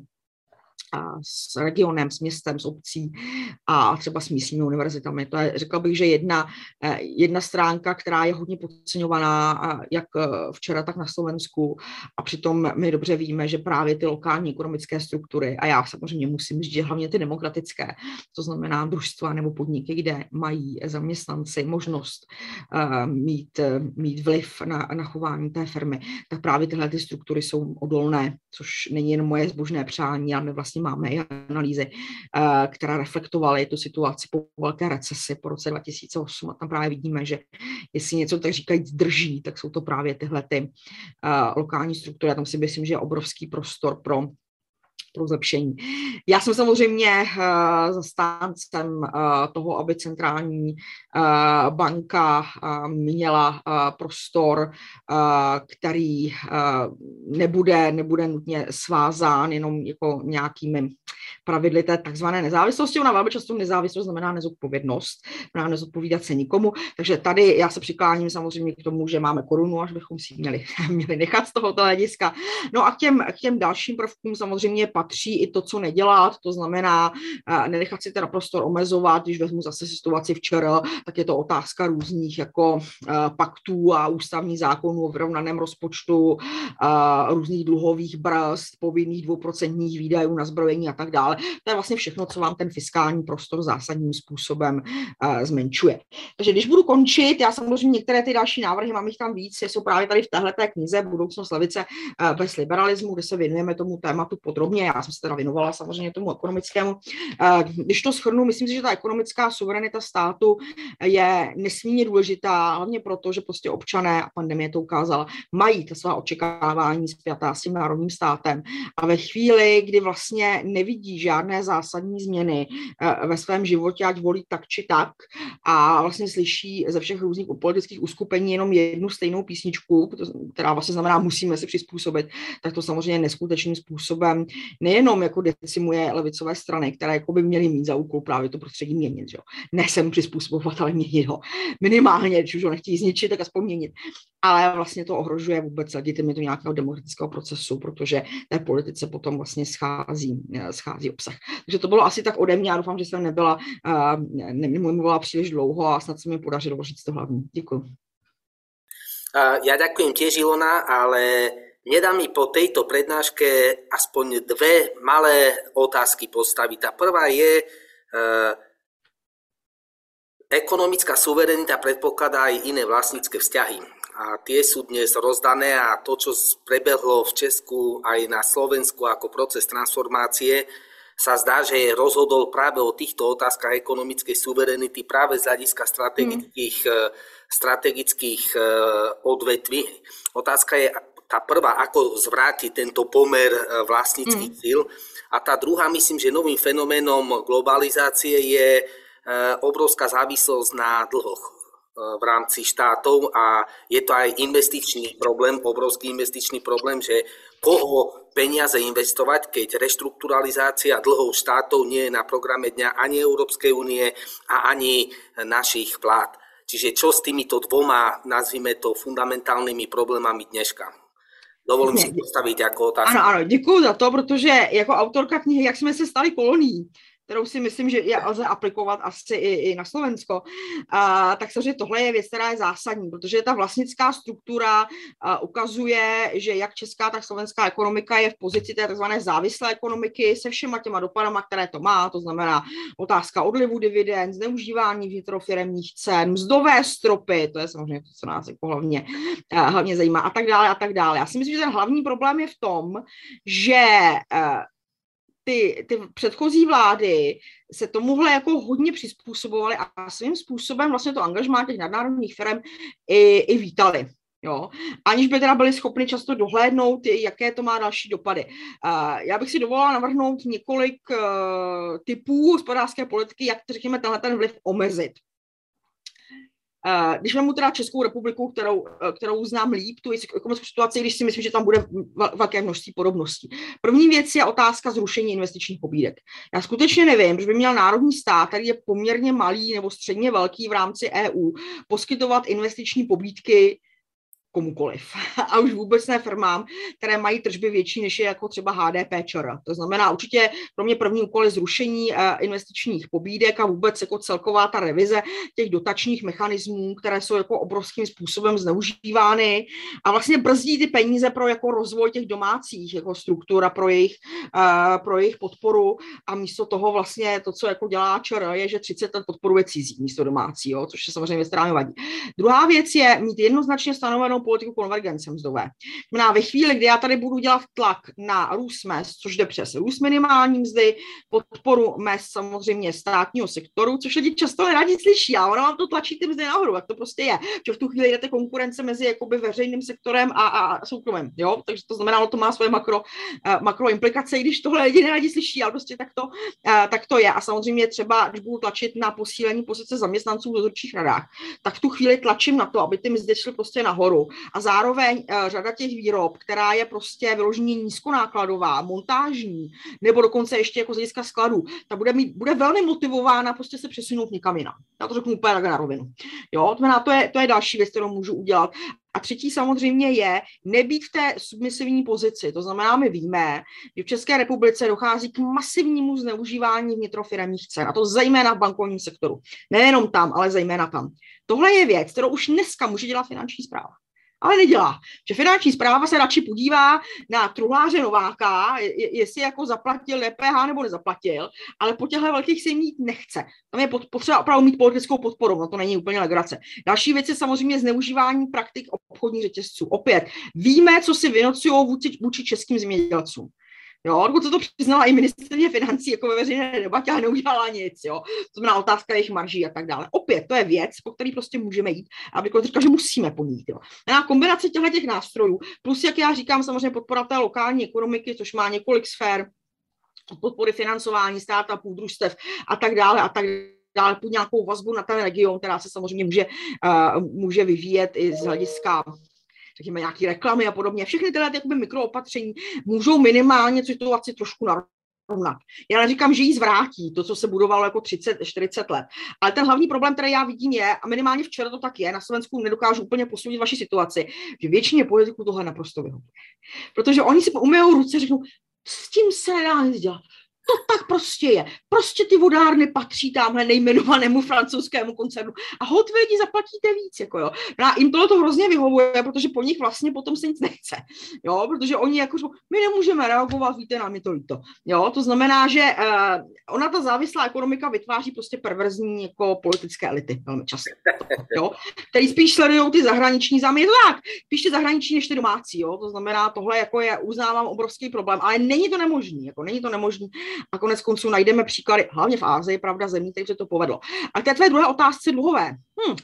s regionem, s městem, s obcí a třeba s místními univerzitami. To je, řekla bych, že jedna stránka, která je hodně podceňovaná, jak včera, tak na Slovensku. A přitom my dobře víme, že právě ty lokální ekonomické struktury, a já samozřejmě musím říct, že hlavně ty demokratické, to znamená družstva nebo podniky, kde mají zaměstnanci možnost mít vliv na chování té firmy, tak právě tyhle ty struktury jsou odolné, což není jen moje zbožné přání, ale my vlastně máme i analýzy, které reflektovaly tu situaci po velké recesi po roce 2008 a tam právě vidíme, že jestli něco tak říkajíc drží, tak jsou to právě tyhle ty lokální struktury. Já tam si myslím, že je obrovský prostor pro zlepšení. Já jsem samozřejmě zastáncem toho, aby centrální banka měla prostor, který nebude nutně svázán jenom jako nějakými pravidly té takzvané nezávislosti. Ona velmi často nezávislost znamená nezodpovědnost, znamená nezodpovídat se nikomu, takže tady já se přikláním samozřejmě k tomu, že máme korunu, až bychom si měli nechat z tohoto hlediska. No a k těm dalším prvkům samozřejmě patří i to, co nedělat, to znamená nenechat si teda prostor omezovat, když vezmu zase situaci včera, tak je to otázka různých jako paktů a ústavních zákonů o vyrovnaném rozpočtu, různých dluhových brzd, povinných 2% výdajů na zbrojení a tak dále. To je vlastně všechno, co vám ten fiskální prostor zásadním způsobem zmenšuje. Takže když budu končit, já samozřejmě některé ty další návrhy, mám jich tam víc, jsou právě tady v téhleté knize Budoucnost levice bez liberalismu, kde se věnujeme tomu tématu podrobně. já jsem se teda věnovala samozřejmě tomu ekonomickému. Když to shrnu, myslím si, že ta ekonomická suverenita státu je nesmírně důležitá, hlavně proto, že prostě občané, a pandemie to ukázala, mají ta svá očekávání spjatá s tím národním státem a ve chvíli, kdy vlastně nevidí žádné zásadní změny ve svém životě, ať volí tak či tak a vlastně slyší ze všech různých politických uskupení jenom jednu stejnou písničku, která vlastně znamená musíme se přizpůsobit, tak to samozřejmě neskutečným způsobem nejenom jako decimuje levicové strany, které jako by měly mít za úkol právě to prostředí měnit. Že? Ne sem přizpůsobovat, ale měnit ho. Minimálně, když už ho nechtějí zničit, tak aspoň měnit. Ale vlastně to ohrožuje vůbec legitimitu nějakého demokratického procesu, protože té politice potom vlastně schází obsah. Takže to bylo asi tak ode mě. Já doufám, že jsem nemluvila příliš dlouho a snad se mi podařilo říct to hlavní. Děkuji. Ja ďakujem tiež, Ilona, ale nedá mi po tejto prednáške aspoň dve malé otázky postaviť. Tá prvá je, ekonomická suverenita predpokladá aj iné vlastnícke vzťahy. A tie sú dnes rozdané a to, čo prebehlo v Česku aj na Slovensku ako proces transformácie, sa zdá, že rozhodol práve o týchto otázkach ekonomickej suverenity práve z hľadiska strategických odvetví. Otázka je tá prvá, ako zvrátiť tento pomer vlastníckych síl. A tá druhá, myslím, že novým fenoménom globalizácie je obrovská závislosť na dlhoch v rámci štátov a je to aj investičný problém, obrovský investičný problém, že koho peniaze investovať, keď reštrukturalizácia dlhov štátov nie je na programe dňa ani Európskej únie a ani našich vlád. Čiže čo s týmito dvoma, nazvime to, fundamentálnymi problémami dneška? Dovolím si postaviť ako otázku. Ano, děkuji za to, protože jako autorka knihy Jak jsme se stali kolonií, kterou si myslím, že je lze aplikovat asi i na Slovensko, tak samozřejmě tohle je věc, která je zásadní, protože ta vlastnická struktura ukazuje, že jak česká, tak slovenská ekonomika je v pozici té tzv. Závislé ekonomiky se všema těma dopadama, které to má, to znamená otázka odlivu dividend, zneužívání vnitrofiremních cen, mzdové stropy, to je samozřejmě to, co nás jako hlavně zajímá a tak dále a tak dále. Já si myslím, že ten hlavní problém je v tom, že ty předchozí vlády se tomuhle jako hodně přizpůsobovaly a svým způsobem vlastně to angažmá těch nadnárodních firm i vítali. Jo? Aniž by teda byli schopni často dohlédnout, jaké to má další dopady. Já bych si dovolila navrhnout několik typů hospodářské politiky, jak řekněme tenhle ten vliv omezit. Když vezmu teda Českou republiku, kterou znám líp, tu ekonomickou situaci, když si myslím, že tam bude velké množství podobností. První věc je otázka zrušení investičních pobídek. Já skutečně nevím, že by měl národní stát, který je poměrně malý nebo středně velký v rámci EU, poskytovat investiční pobídky komukoliv. A už vůbec ne firmám, které mají tržby větší, než je jako třeba HDP ČR. To znamená určitě pro mě první úkol je zrušení investičních pobídek a vůbec jako celková ta revize těch dotačních mechanismů, které jsou jako obrovským způsobem zneužívány a vlastně brzdí ty peníze pro jako rozvoj těch domácích jako struktura pro jejich podporu a místo toho vlastně to, co jako dělá ČR, je, že 30 let podporuje cizí místo domácí, jo, což je samozřejmě věc, která mi vadí. Druhá věc je mít jednoznačně stanovenou politiku konvergence mzdové. Znamená, ve chvíli, kdy já tady budu dělat tlak na růst mezd, což jde přes růst minimální mzdy, podporu mezd samozřejmě státního sektoru, což lidi často nerádi slyší, a ono vám to tlačí ty mzdy nahoru, tak to prostě je. Že v tu chvíli jdete konkurence mezi jakoby veřejným sektorem a soukromým, jo? Takže to znamená, to má svoje makro implikace, i když tohle lidi nerádi slyší, ale prostě tak to je. A samozřejmě třeba, když budu tlačit na posílení pozice zaměstnanců v dozorčích radách, tak v tu chvíli tlačím na to, aby ty mzdy šly prostě nahoru. A zároveň řada těch výrob, která je prostě vyloženě nízkonákladová, montážní, nebo dokonce ještě jako z hlediska skladů, ta bude velmi motivována prostě se přesunout někam jinam. Já to řeknu úplně na rovinu. Jo, to je další věc, kterou můžu udělat. A třetí samozřejmě je nebýt v té submisivní pozici. To znamená, my víme, že v České republice dochází k masivnímu zneužívání vnitrofiremních cen, a to zejména v bankovním sektoru. Nejenom tam, ale zejména tam. Tohle je věc, kterou už dneska může dělat finanční správa. Ale nedělá. Že finanční správa se radši podívá na truhláře Nováka, jestli jako zaplatil DPH nebo nezaplatil, ale po těchto velkých se jim jít nechce. Tam je potřeba opravdu mít politickou podporu, no to není úplně legrace. Další věc je samozřejmě zneužívání praktik obchodních řetězců. Opět, víme, co si vynocují vůči českým zemědělcům. Jo, dokonce to přiznala i ministryně financí jako ve veřejné debatě a neudělala nic, jo. To znamená otázka jejich marží a tak dále. Opět, to je věc, po který prostě můžeme jít. A kdykoliv říká, že musíme po ní jít, jo. A kombinace těch nástrojů, plus, jak já říkám, samozřejmě podpora té lokální ekonomiky, což má několik sfér, podpory financování startupů, družstev a tak dále, pod nějakou vazbu na ten region, která se samozřejmě může vyvíjet i z hlediska řekněme, nějaké reklamy a podobně. Všechny tyhle jakoby mikroopatření můžou minimálně situaci trošku narovnat. Já neříkám, že jí zvrátí to, co se budovalo jako 30-40 let. Ale ten hlavní problém, který já vidím, je, a minimálně včera to tak je, na Slovensku nedokážu úplně posoudit vaši situaci, že většině politiků tohle naprosto vyhovuje. Protože oni si umyjou ruce a řeknou, s tím se nedá nic dělat. To tak prostě je. Prostě ty vodárny patří tamhle nejmenovanému francouzskému koncernu a hod lidi zaplatíte víc, jako jo. A jim tohle to hrozně vyhovuje, protože po nich vlastně potom se nic nechce, jo, protože oni jako my nemůžeme reagovat, víte, nám je to líto, jo, to znamená, že ona ta závislá ekonomika vytváří prostě perverzní jako politické elity, velmi často, jo, který spíš sledují ty zahraniční zájmy, je to tak, spíš ty zahraniční než ty domácí, jo, to znamená, tohle jako je, uznávám, obrovský problém, ale není to nemožný, jako není to nemožný. A konec konců najdeme příklady, hlavně v Ázii, pravda, zemí, kterým se to povedlo. A k té tvé druhé otázce dluhové.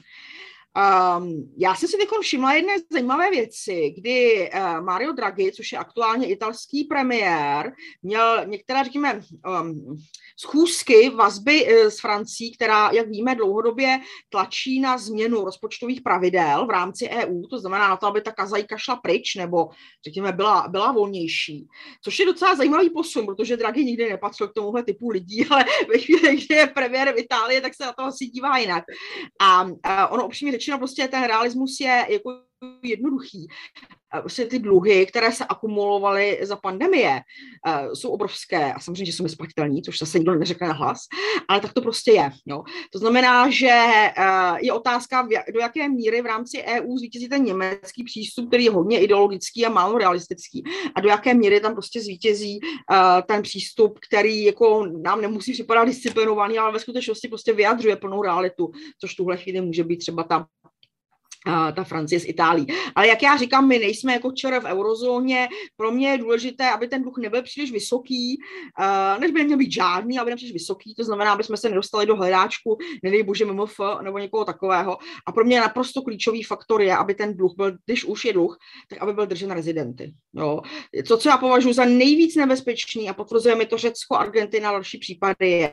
Já jsem si teď všimla jedné zajímavé věci, kdy Mario Draghi, což je aktuálně italský premiér, měl některé, řekněme, schůzky, vazby s Francií, která, jak víme, dlouhodobě tlačí na změnu rozpočtových pravidel v rámci EU, to znamená na to, aby ta kazajka šla pryč, nebo řekněme byla volnější. Což je docela zajímavý posun, protože Draghi nikdy nepatřil k tomuhle typu lidí, ale ve chvíli, kdy je premiér v Itálii, tak se na to asi dívá jinak. A ono upřímně řečeno, prostě ten realismus je jako jednoduchý. Prostě ty dluhy, které se akumulovaly za pandemie, jsou obrovské a samozřejmě, že jsou nesplatitelní, což zase nikdo neřekne na hlas, ale tak to prostě je. Jo. To znamená, že je otázka, do jaké míry v rámci EU zvítězí ten německý přístup, který je hodně ideologický a málo realistický, a do jaké míry tam prostě zvítězí ten přístup, který jako nám nemusí připadat disciplinovaný, ale ve skutečnosti prostě vyjadřuje plnou realitu, což tuhle chvíli může být třeba ta Francie s Itálií. Ale jak já říkám, my nejsme jako ČR v eurozóně, pro mě je důležité, aby ten dluh nebyl příliš vysoký, než by neměl být žádný, aby nebyl příliš vysoký, to znamená, aby jsme se nedostali do hledáčku, nedej bože MMF nebo někoho takového. A pro mě naprosto klíčový faktor je, aby ten dluh byl, když už je dluh, tak aby byl držen rezidenty. Jo. To, co já považuji za nejvíc nebezpečný, a potvrzuje mi to Řecko, Argentina, další případy, je,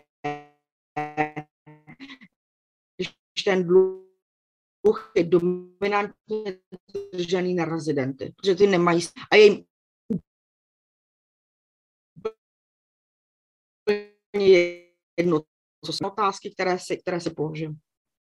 když ten dluh je dominantně držený na rezidenty, protože ty nemají a je jim jedno, co jsou otázky, které se položím.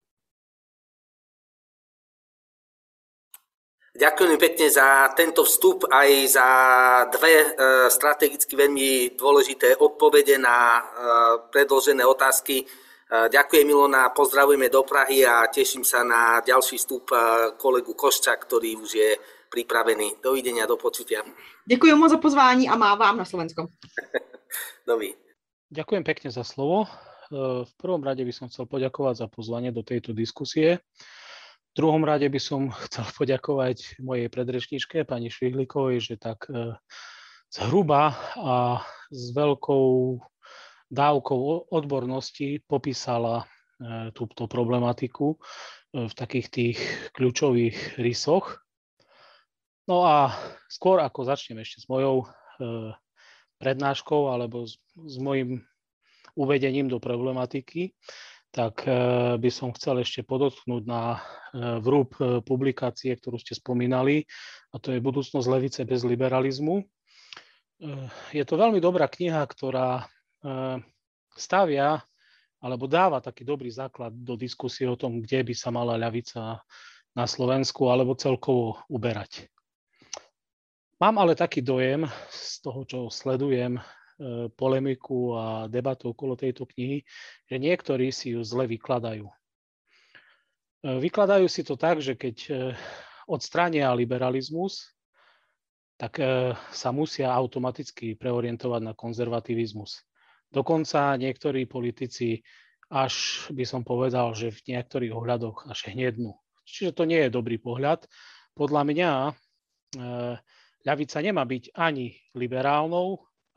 Ďakujem pekne za tento vstup aj za dve strategicky veľmi dôležité odpovede na predložené otázky. Ďakujem Ilona, pozdravujeme do Prahy a teším sa na ďalší vstup kolegu Košča, ktorý už je pripravený. Dovidenia, do počutia. Děkuji moc za pozvání a mávám na Slovensko. Dovi. Ďakujem pekne za slovo. V prvom rade by som chcel poďakovať za pozvanie do tejto diskusie. V druhom rade by som chcel poďakovať mojej predrečníčke, pani Švihlíkovej, že tak zhruba a s veľkou dávkou odbornosti popísala túto problematiku v takých tých kľúčových rysoch. No a skôr ako začnem ešte s mojou prednáškou alebo s mojím uvedením do problematiky, tak by som chcel ešte podotknúť na vrúb publikácie, ktorú ste spomínali, a to je Budúcnosť levice bez liberalizmu. Je to veľmi dobrá kniha, ktorá stavia alebo dáva taký dobrý základ do diskusie o tom, kde by sa mala ľavica na Slovensku alebo celkovo uberať. Mám ale taký dojem z toho, čo sledujem polemiku a debatu okolo tejto knihy, že niektorí si ju zle vykladajú. Vykladajú si to tak, že keď odstránia liberalizmus, tak sa musia automaticky preorientovať na konzervativizmus. Dokonca niektorí politici až by som povedal, že v niektorých ohľadoch až hniednú. Čiže to nie je dobrý pohľad. Podľa mňa ľavica nemá byť ani liberálnou,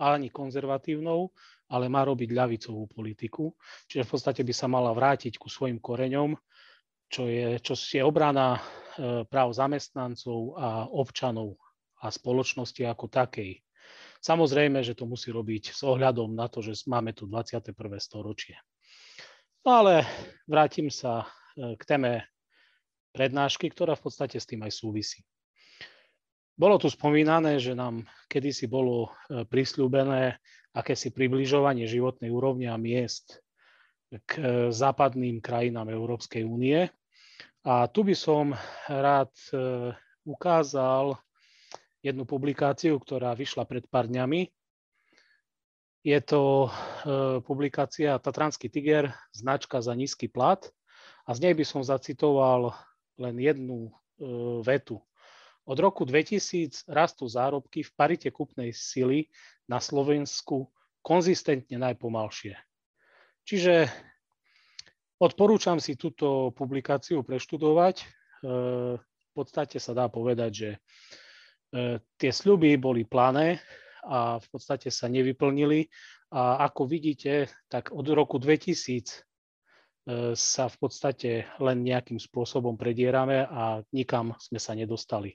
ani konzervatívnou, ale má robiť ľavicovú politiku. Čiže v podstate by sa mala vrátiť ku svojim koreňom, čo je obrana práv zamestnancov a občanov a spoločnosti ako takej. Samozrejme, že to musí robiť s ohľadom na to, že máme tu 21. storočie. No ale vrátim sa k téme prednášky, ktorá v podstate s tým aj súvisí. Bolo tu spomínané, že nám kedysi bolo prisľúbené akési približovanie životnej úrovne a miest k západným krajinám Európskej únie. A tu by som rád ukázal jednu publikáciu, ktorá vyšla pred pár dňami. Je to publikácia Tatranský tiger, značka za nízky plat. A z nej by som zacitoval len jednu vetu. Od roku 2000 rastú zárobky v parite kúpnej sily na Slovensku konzistentne najpomalšie. Čiže odporúčam si túto publikáciu preštudovať. V podstate sa dá povedať, že tie sľuby boli plané a v podstate sa nevyplnili. A ako vidíte, tak od roku 2000 sa v podstate len nejakým spôsobom predierame a nikam sme sa nedostali.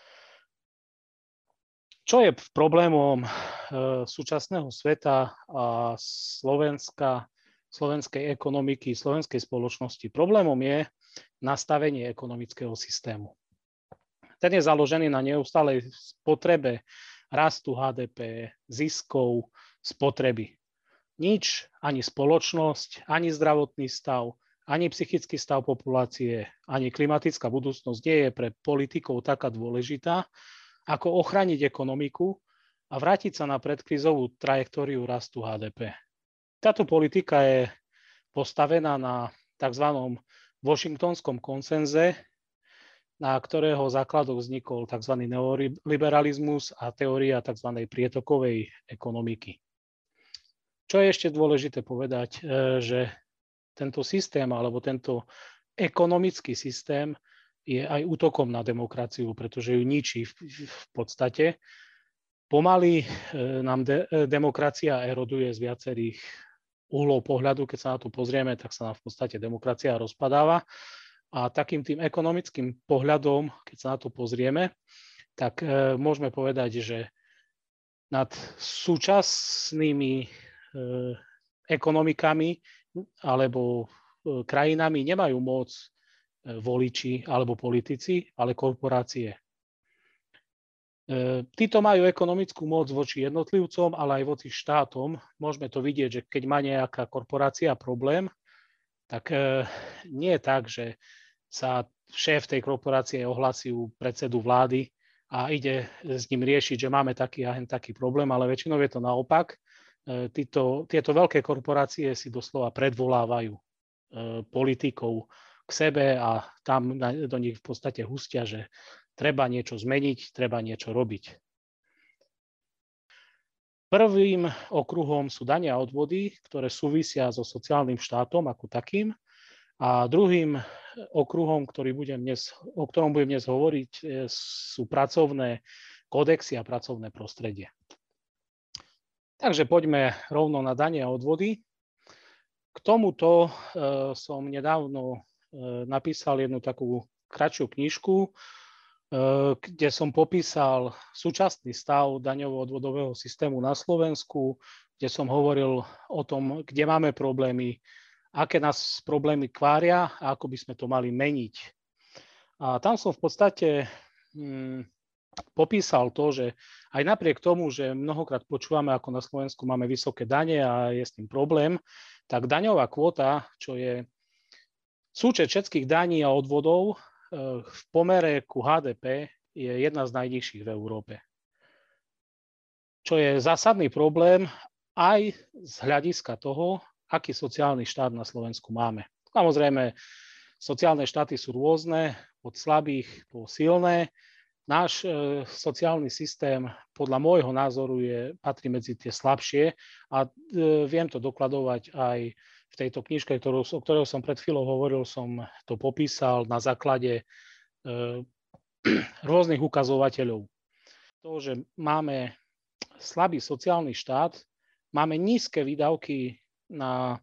Čo je problémom súčasného sveta a slovenskej ekonomiky, slovenskej spoločnosti? Problémom je nastavenie ekonomického systému. Ten je založený na neustálej potrebe rastu HDP, ziskov, spotreby. Nič, ani spoločnosť, ani zdravotný stav, ani psychický stav populácie, ani klimatická budúcnosť nie je pre politikov taká dôležitá, ako ochrániť ekonomiku a vrátiť sa na predkrízovú trajektóriu rastu HDP. Táto politika je postavená na tzv. Washingtonskom konsenze, na ktorého základoch vznikol tzv. Neoliberalizmus a teória tzv. Prietokovej ekonomiky. Čo je ešte dôležité povedať, že tento systém alebo tento ekonomický systém je aj útokom na demokraciu, pretože ju ničí v podstate. Pomaly nám demokracia eroduje z viacerých uhlov pohľadu. Keď sa na to pozrieme, tak sa nám v podstate demokracia rozpadáva. A takým tým ekonomickým pohľadom, keď sa na to pozrieme, tak môžeme povedať, že nad súčasnými ekonomikami alebo krajinami nemajú moc voliči alebo politici, ale korporácie. Títo majú ekonomickú moc voči jednotlivcom, ale aj voči štátom. Môžeme to vidieť, že keď má nejaká korporácia problém, tak nie je tak, že sa šéf tej korporácie ohlasí u predsedu vlády a ide s ním riešiť, že máme taký a taký problém, ale väčšinou je to naopak. Tieto veľké korporácie si doslova predvolávajú politikov k sebe a tam do nich v podstate hustia, že treba niečo zmeniť, treba niečo robiť. Prvým okruhom sú dane a odvody, ktoré súvisia so sociálnym štátom ako takým. A druhým okruhom, o ktorom budem dnes hovoriť, sú pracovné kódexy a pracovné prostredie. Takže poďme rovno na dane a odvody. K tomuto som nedávno napísal jednu takú kratšiu knižku, kde som popísal súčasný stav daňovo-odvodového systému na Slovensku, kde som hovoril o tom, kde máme problémy, aké nás problémy kvária a ako by sme to mali meniť. A tam som v podstate popísal to, že aj napriek tomu, že mnohokrát počúvame, ako na Slovensku máme vysoké dane a je s tým problém, tak daňová kvóta, čo je súčet všetkých daní a odvodov v pomere ku HDP, je jedna z najnižších v Európe. Čo je zásadný problém aj z hľadiska toho, aký sociálny štát na Slovensku máme. Samozrejme, sociálne štáty sú rôzne, od slabých po silné. Náš sociálny systém podľa môjho názoru patrí medzi tie slabšie a viem to dokladovať aj v tejto knižke, o ktorej som pred chvíľou hovoril, som to popísal na základe rôznych ukazovateľov. To, že máme slabý sociálny štát, máme nízke výdavky na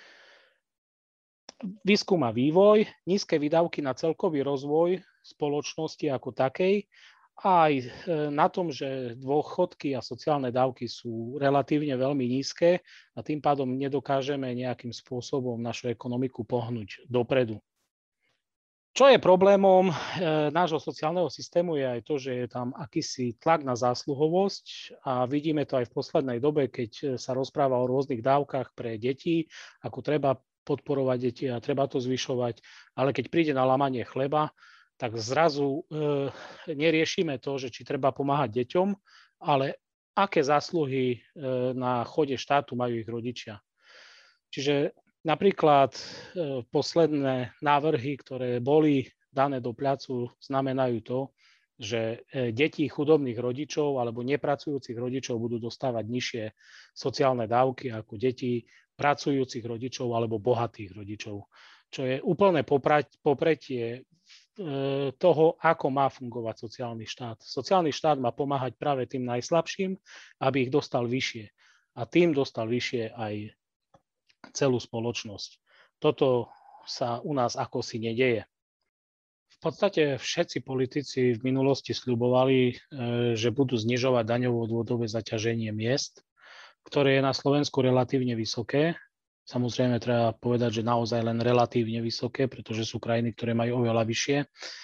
výskum a vývoj, nízke výdavky na celkový rozvoj spoločnosti ako takej, a aj na tom, že dôchodky a sociálne dávky sú relatívne veľmi nízke a tým pádom nedokážeme nejakým spôsobom našu ekonomiku pohnúť dopredu. Čo je problémom nášho sociálneho systému je aj to, že je tam akýsi tlak na zásluhovosť a vidíme to aj v poslednej dobe, keď sa rozpráva o rôznych dávkach pre deti, ako treba podporovať deti a treba to zvyšovať, ale keď príde na lámanie chleba, tak zrazu neriešime to, že či treba pomáhať deťom, ale aké zásluhy na chode štátu majú ich rodičia. Čiže napríklad posledné návrhy, ktoré boli dané do placu, znamenajú to, že deti chudobných rodičov alebo nepracujúcich rodičov budú dostávať nižšie sociálne dávky ako deti pracujúcich rodičov alebo bohatých rodičov, čo je úplné popretie toho, ako má fungovať sociálny štát. Sociálny štát má pomáhať práve tým najslabším, aby ich dostal vyššie. A tým dostal vyššie aj celú spoločnosť. Toto sa u nás akosi nedeje. V podstate všetci politici v minulosti sľubovali, že budú znižovať daňovo-odvodové zaťaženie miest, ktoré je na Slovensku relatívne vysoké. Samozrejme, treba povedať, že naozaj len relatívne vysoké, pretože sú krajiny, ktoré majú oveľa vyššie.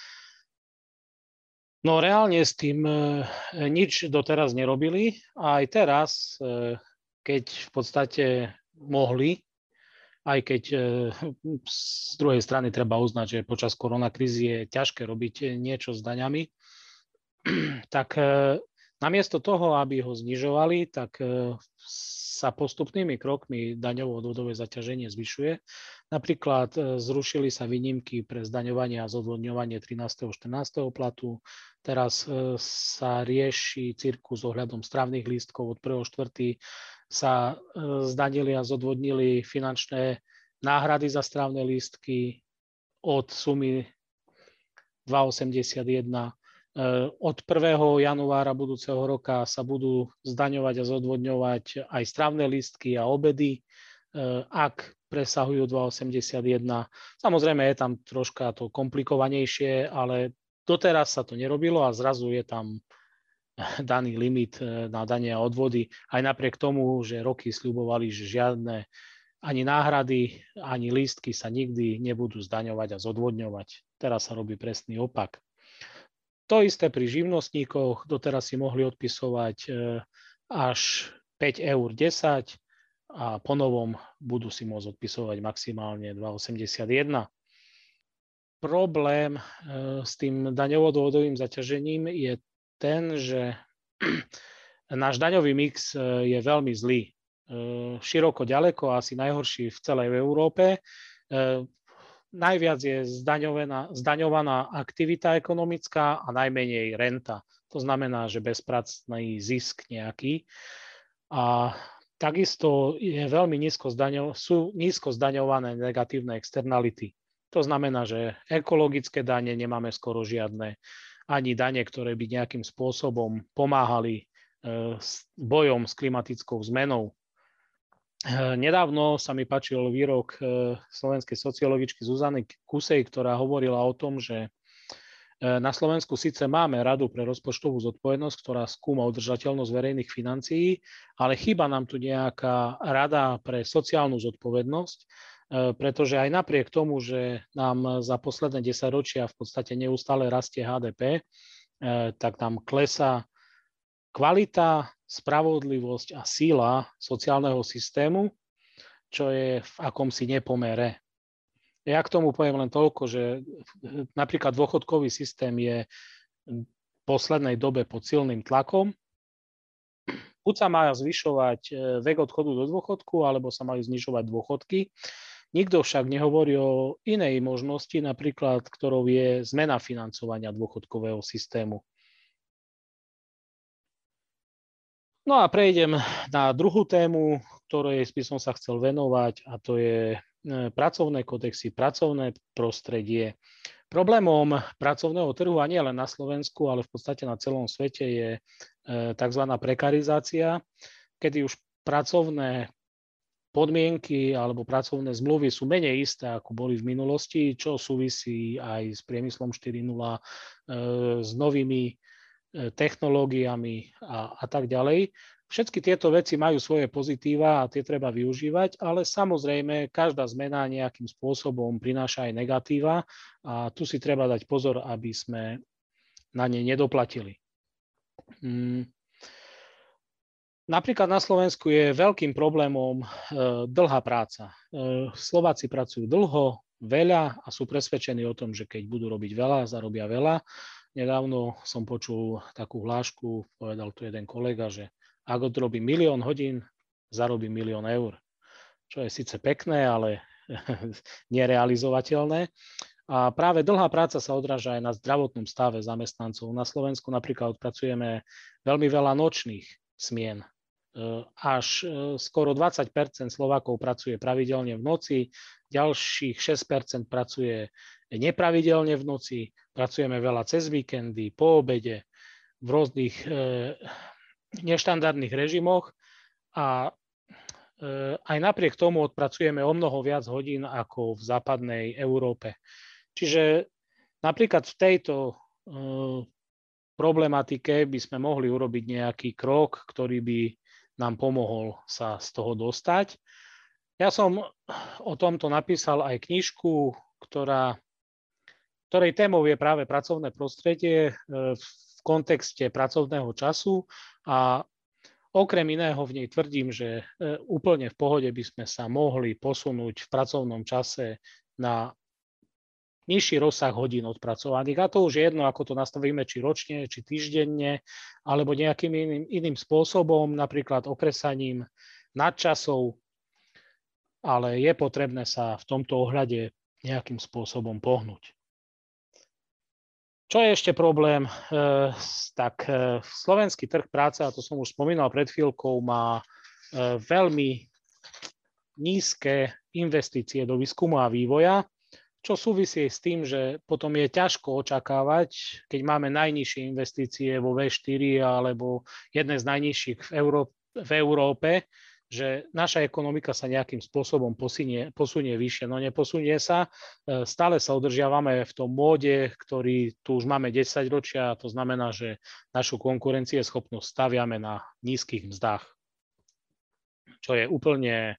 No reálne s tým nič doteraz nerobili a aj teraz, keď v podstate mohli, aj keď z druhej strany treba uznať, že počas koronakrízy je ťažké robiť niečo s daňami, tak namiesto toho, aby ho znižovali, tak sa postupnými krokmi daňovo-odvodové zaťaženie zvyšuje. Napríklad zrušili sa výnimky pre zdaňovanie a zodvodňovanie 13. a 14. platu. Teraz sa rieši cirkus ohľadom strávnych lístkov. Od 1.4. sa zdanili a zodvodnili finančné náhrady za strávne lístky od sumy 2,81. Od 1. januára budúceho roka sa budú zdaňovať a zodvodňovať aj strávne lístky a obedy, ak presahujú 2,81. Samozrejme je tam troška to komplikovanejšie, ale doteraz sa to nerobilo a zrazu je tam daný limit na dane a odvody. Aj napriek tomu, že roky sľubovali, že žiadne ani náhrady, ani lístky sa nikdy nebudú zdaňovať a zodvodňovať. Teraz sa robí presný opak. To isté pri živnostníkoch, doteraz si mohli odpisovať až 5,10 eur a ponovom budú si môcť odpisovať maximálne 2,81. Problém s tým daňovo-odvodovým zaťažením je ten, že náš daňový mix je veľmi zlý. Široko ďaleko, asi najhorší v celej Európe. Najviac je zdaňovaná aktivita ekonomická a najmenej renta. To znamená, že bezpracný zisk nejaký. A takisto sú nízko zdaňované negatívne externality. To znamená, že ekologické dane nemáme skoro žiadne, ani dane, ktoré by nejakým spôsobom pomáhali s bojom s klimatickou zmenou. Nedávno sa mi páčil výrok slovenskej sociologičky Zuzany Kusej, ktorá hovorila o tom, že na Slovensku síce máme Radu pre rozpočtovú zodpovednosť, ktorá skúma udržateľnosť verejných financií, ale chýba nám tu nejaká rada pre sociálnu zodpovednosť, pretože aj napriek tomu, že nám za posledné 10 ročia v podstate neustále rastie HDP, tak nám klesá kvalita, spravodlivosť a síla sociálneho systému, čo je v akomsi nepomere. Ja k tomu poviem len toľko, že napríklad dôchodkový systém je v poslednej dobe pod silným tlakom. Buď sa má zvyšovať vek odchodu do dôchodku, alebo sa majú znižovať dôchodky. Nikto však nehovorí o inej možnosti, napríklad, ktorou je zmena financovania dôchodkového systému. No a prejdem na druhú tému, ktorej by som sa chcel venovať, a to je pracovné kodexy, pracovné prostredie. Problémom pracovného trhu, a nie len na Slovensku, ale v podstate na celom svete, je tzv. Prekarizácia, kedy už pracovné podmienky alebo pracovné zmluvy sú menej isté, ako boli v minulosti, čo súvisí aj s priemyslom 4.0, s novými technológiami a tak ďalej. Všetky tieto veci majú svoje pozitíva a tie treba využívať, ale samozrejme každá zmena nejakým spôsobom prináša aj negatíva a tu si treba dať pozor, aby sme na ne nedoplatili. Napríklad na Slovensku je veľkým problémom dlhá práca. Slováci pracujú dlho, veľa a sú presvedčení o tom, že keď budú robiť veľa, zarobia veľa. Nedávno som počul takú hlášku, povedal tu jeden kolega, že ak odrobí 1 000 000 hodín, zarobí 1 000 000 eur. Čo je síce pekné, ale nerealizovateľné. A práve dlhá práca sa odráža aj na zdravotnom stave zamestnancov. Na Slovensku napríklad odpracujeme veľmi veľa nočných smien. Až skoro 20% Slovákov pracuje pravidelne v noci, ďalších 6% pracuje nepravidelne v noci, pracujeme veľa cez víkendy, po obede, v rôznych neštandardných režimoch a aj napriek tomu odpracujeme o mnoho viac hodín ako v západnej Európe. Čiže napríklad v tejto problematike by sme mohli urobiť nejaký krok, ktorý by nám pomohol sa z toho dostať. Ja som o tomto napísal aj knižku, ktorej témou je práve pracovné prostredie v kontexte pracovného času a okrem iného v nej tvrdím, že úplne v pohode by sme sa mohli posunúť v pracovnom čase na nižší rozsah hodín odpracovaných. A to už je jedno, ako to nastavíme, či ročne, či týždenne, alebo nejakým iným spôsobom, napríklad okresaním nadčasov, ale je potrebné sa v tomto ohľade nejakým spôsobom pohnúť. Čo je ešte problém? Tak slovenský trh práce, a to som už spomínal pred chvíľkou, má veľmi nízke investície do výskumu a vývoja, čo súvisí s tým, že potom je ťažko očakávať, keď máme najnižšie investície vo V4 alebo jedné z najnižších v Európe, že naša ekonomika sa nejakým spôsobom posunie vyššie. No neposunie sa, stále sa udržiavame v tom móde, ktorý tu už máme 10 ročia, to znamená, že našu konkurencieschopnosť staviame na nízkych mzdách, čo je úplne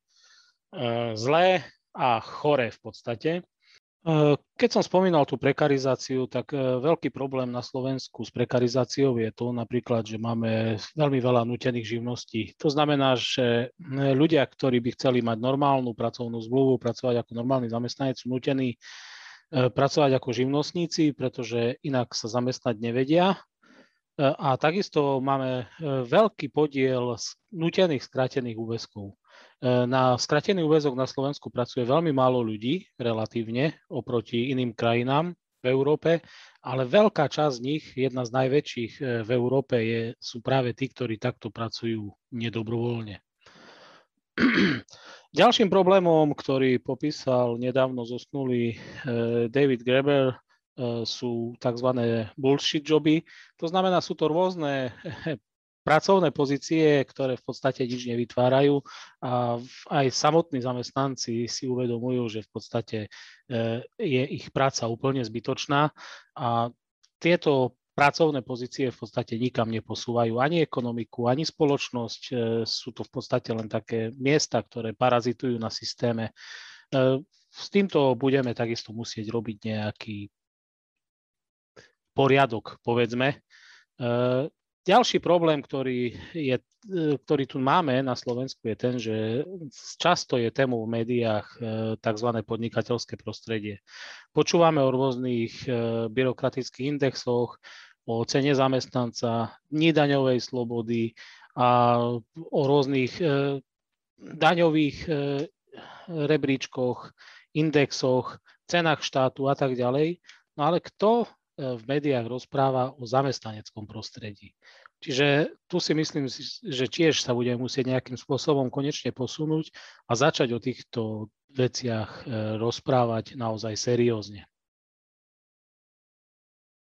zlé a choré v podstate. Keď som spomínal tú prekarizáciu, tak veľký problém na Slovensku s prekarizáciou je to napríklad, že máme veľmi veľa nútených živností. To znamená, že ľudia, ktorí by chceli mať normálnu pracovnú zmluvu, pracovať ako normálny zamestnanec, sú nútení pracovať ako živnostníci, pretože inak sa zamestnať nevedia. A takisto máme veľký podiel nútených skrátených úväzkov. Na skrátený úväzok na Slovensku pracuje veľmi málo ľudí, relatívne, oproti iným krajinám v Európe, ale veľká časť z nich, jedna z najväčších v Európe, sú práve tí, ktorí takto pracujú nedobrovoľne. Ďalším problémom, ktorý popísal nedávno zosnulý David Graeber, sú tzv. Bullshit joby. To znamená, sú to rôzne pracovné pozície, ktoré v podstate nič nevytvárajú a aj samotní zamestnanci si uvedomujú, že v podstate je ich práca úplne zbytočná a tieto pracovné pozície v podstate nikam neposúvajú ani ekonomiku, ani spoločnosť. Sú to v podstate len také miesta, ktoré parazitujú na systéme. S týmto budeme takisto musieť robiť nejaký poriadok, povedzme. Ďalší problém, ktorý tu máme na Slovensku, je ten, že často je témou v médiách tzv. Podnikateľské prostredie. Počúvame o rôznych byrokratických indexoch, o cene zamestnanca, dni daňovej slobody a o rôznych daňových rebríčkoch, indexoch, cenách štátu a tak ďalej. No ale kto v médiách rozpráva o zamestnaneckom prostredí? Čiže tu si myslím, že tiež sa budeme musieť nejakým spôsobom konečne posunúť a začať o týchto veciach rozprávať naozaj seriózne.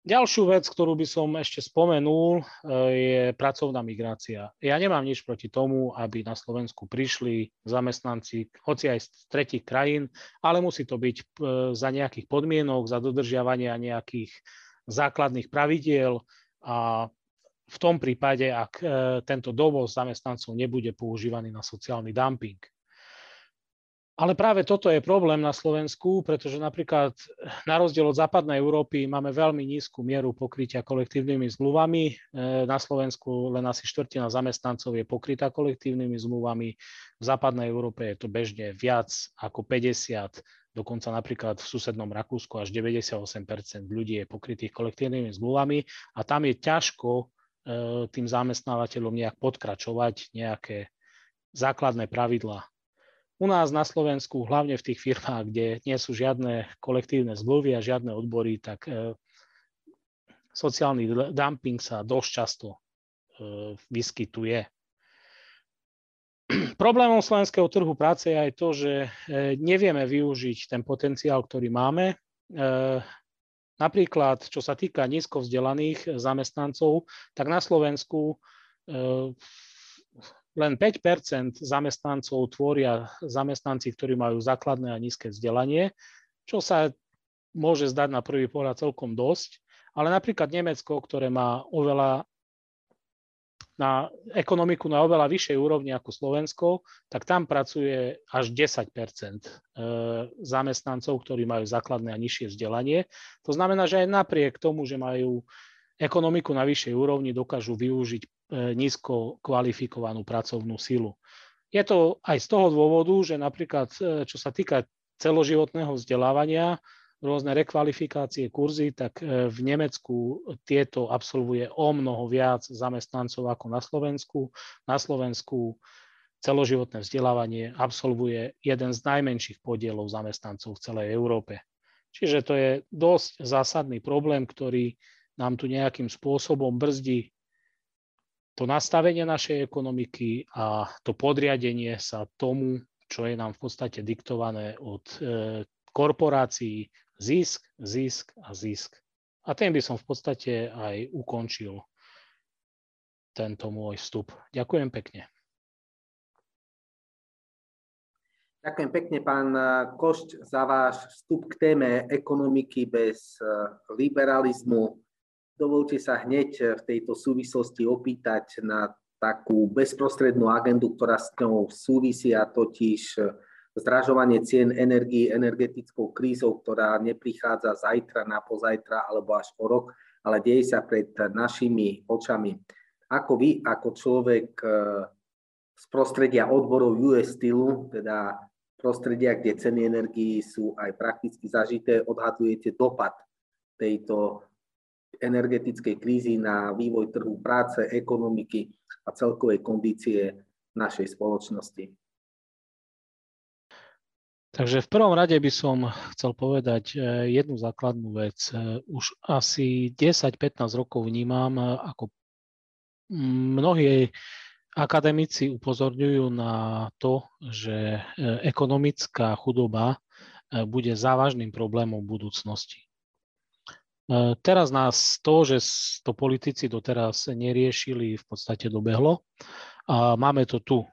Ďalšiu vec, ktorú by som ešte spomenul, je pracovná migrácia. Ja nemám nič proti tomu, aby na Slovensku prišli zamestnanci, hoci aj z tretích krajín, ale musí to byť za nejakých podmienok, za dodržiavania nejakých základných pravidiel a v tom prípade, ak tento dovoz zamestnancov nebude používaný na sociálny dumping. Ale práve toto je problém na Slovensku, pretože napríklad na rozdiel od západnej Európy máme veľmi nízku mieru pokrytia kolektívnymi zmluvami. Na Slovensku len asi štvrtina zamestnancov je pokrytá kolektívnymi zmluvami. V západnej Európe je to bežne viac ako 50%, dokonca napríklad v susednom Rakúsku až 98% ľudí je pokrytých kolektívnymi zmluvami a tam je ťažko tým zamestnávateľom nejak podkračovať nejaké základné pravidlá. U nás na Slovensku, hlavne v tých firmách, kde nie sú žiadne kolektívne zmluvy a žiadne odbory, tak sociálny dumping sa dosť často vyskytuje. Problémom slovenského trhu práce je aj to, že nevieme využiť ten potenciál, ktorý máme. Napríklad, čo sa týka nízko vzdelaných zamestnancov, tak na Slovensku len 5% zamestnancov tvoria zamestnanci, ktorí majú základné a nízke vzdelanie, čo sa môže zdať na prvý pohľad celkom dosť, ale napríklad Nemecko, ktoré má na ekonomiku na oveľa vyššej úrovni ako Slovensko, tak tam pracuje až 10% zamestnancov, ktorí majú základné a nižšie vzdelanie. To znamená, že aj napriek tomu, že majú ekonomiku na vyššej úrovni, dokážu využiť nízko kvalifikovanú pracovnú silu. Je to aj z toho dôvodu, že napríklad, čo sa týka celoživotného vzdelávania, rôzne rekvalifikácie, kurzy, tak v Nemecku tieto absolvuje o mnoho viac zamestnancov ako na Slovensku. Na Slovensku celoživotné vzdelávanie absolvuje jeden z najmenších podielov zamestnancov v celej Európe. Čiže to je dosť zásadný problém, ktorý nám tu nejakým spôsobom brzdí to nastavenie našej ekonomiky a to podriadenie sa tomu, čo je nám v podstate diktované od korporácií, zisk, zisk a zisk. A tým by som v podstate aj ukončil tento môj vstup. Ďakujem pekne. Ďakujem pekne, pán Košť, za váš vstup k téme ekonomiky bez liberalizmu. Dovolte sa hneď v tejto súvislosti opýtať na takú bezprostrednú agendu, ktorá s ňou súvisí, a totiž zdražovanie cien energií energetickou krízou, ktorá neprichádza zajtra, na pozajtra alebo až o rok, ale deje sa pred našimi očami. Ako vy, ako človek z prostredia odborov US Steelu, teda prostredia, kde ceny energií sú aj prakticky zažité, odhadujete dopad tejto energetickej krízy na vývoj trhu práce, ekonomiky a celkovej kondície našej spoločnosti? Takže v prvom rade by som chcel povedať jednu základnú vec. Už asi 10-15 rokov vnímam, ako mnohí akademici upozorňujú na to, že ekonomická chudoba bude závažným problémom v budúcnosti. Teraz nás to, že to politici doteraz neriešili, v podstate dobehlo a máme to tu.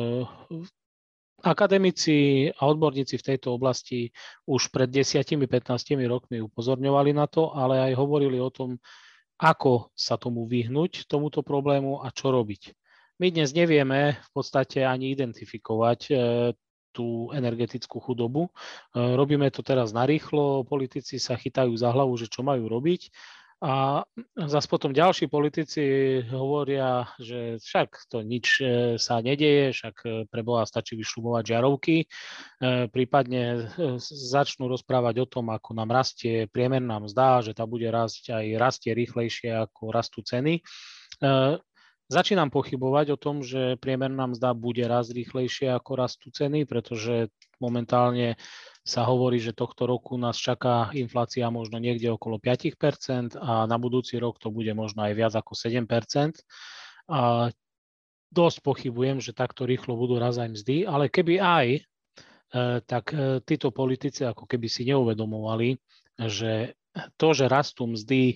Akademici a odborníci v tejto oblasti už pred 10-15 rokmi upozorňovali na to, ale aj hovorili o tom, ako sa tomu vyhnúť, tomuto problému a čo robiť. My dnes nevieme v podstate ani identifikovať tú energetickú chudobu. Robíme to teraz narýchlo, politici sa chytajú za hlavu, že čo majú robiť. A zase potom ďalší politici hovoria, že však to nič sa nedeje, však pre Boha stačí vyšľubovať žiarovky. Prípadne začnú rozprávať o tom, ako nám rastie priemerná mzda, že tá bude rásť aj rastie rýchlejšie, ako rastú ceny. Začínam pochybovať o tom, že priemerná mzda bude rásť rýchlejšie ako rastú ceny, pretože momentálne sa hovorí, že tohto roku nás čaká inflácia možno niekde okolo 5% a na budúci rok to bude možno aj viac ako 7%. A dosť pochybujem, že takto rýchlo budú rásť aj mzdy, ale keby aj, tak títo politici ako keby si neuvedomovali, že to, že rastú mzdy,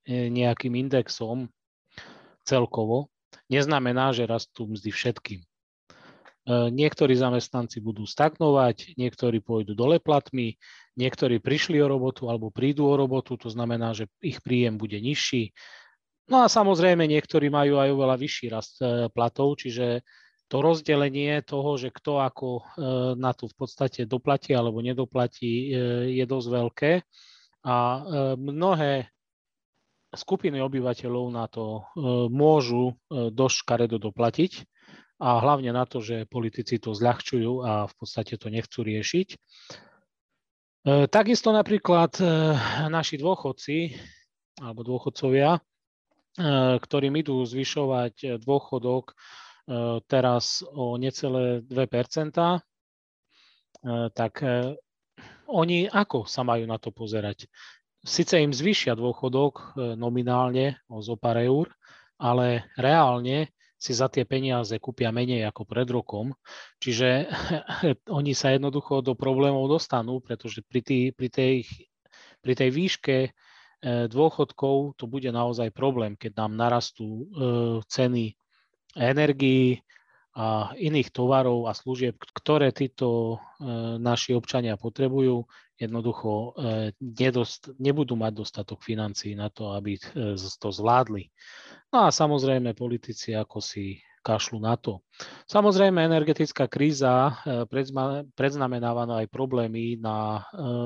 nejakým indexom celkovo, neznamená, že rastú mzdy všetkým. Niektorí zamestnanci budú stagnovať, niektorí pôjdu dole platmi, niektorí prišli o robotu alebo prídu o robotu, to znamená, že ich príjem bude nižší. No a samozrejme niektorí majú aj oveľa vyšší rast platov, čiže to rozdelenie toho, že kto ako na to v podstate doplatí alebo nedoplatí, je dosť veľké a mnohé skupiny obyvateľov na to môžu dosť škaredo doplatiť a hlavne na to, že politici to zľahčujú a v podstate to nechcú riešiť. Takisto napríklad naši dôchodci alebo dôchodcovia, ktorým idú zvyšovať dôchodok teraz o necelé 2%, tak oni ako sa majú na to pozerať? Sice im zvýšia dôchodok nominálne o zo pár eur, ale reálne si za tie peniaze kúpia menej ako pred rokom. Čiže oni sa jednoducho do problémov dostanú, pretože pri tej výške dôchodkov to bude naozaj problém, keď nám narastú ceny energií a iných tovarov a služieb, ktoré títo naši občania potrebujú, jednoducho nebudú mať dostatok financií na to, aby to zvládli. No a samozrejme politici ako si kašľú na to. Samozrejme energetická kríza predznamenáva aj problémy na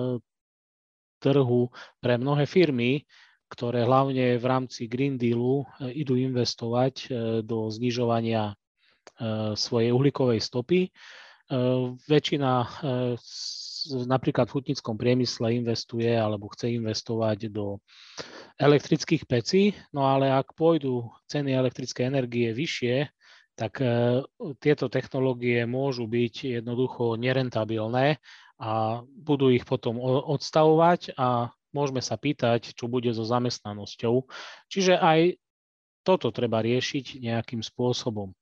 trhu pre mnohé firmy, ktoré hlavne v rámci Green Dealu idú investovať do znižovania svojej uhlíkovej stopy. Väčšina napríklad v hutnickom priemysle investuje alebo chce investovať do elektrických pecí, no ale ak pôjdu ceny elektrickej energie vyššie, tak tieto technológie môžu byť jednoducho nerentabilné a budú ich potom odstavovať a môžeme sa pýtať, čo bude so zamestnanosťou. Čiže aj toto treba riešiť nejakým spôsobom.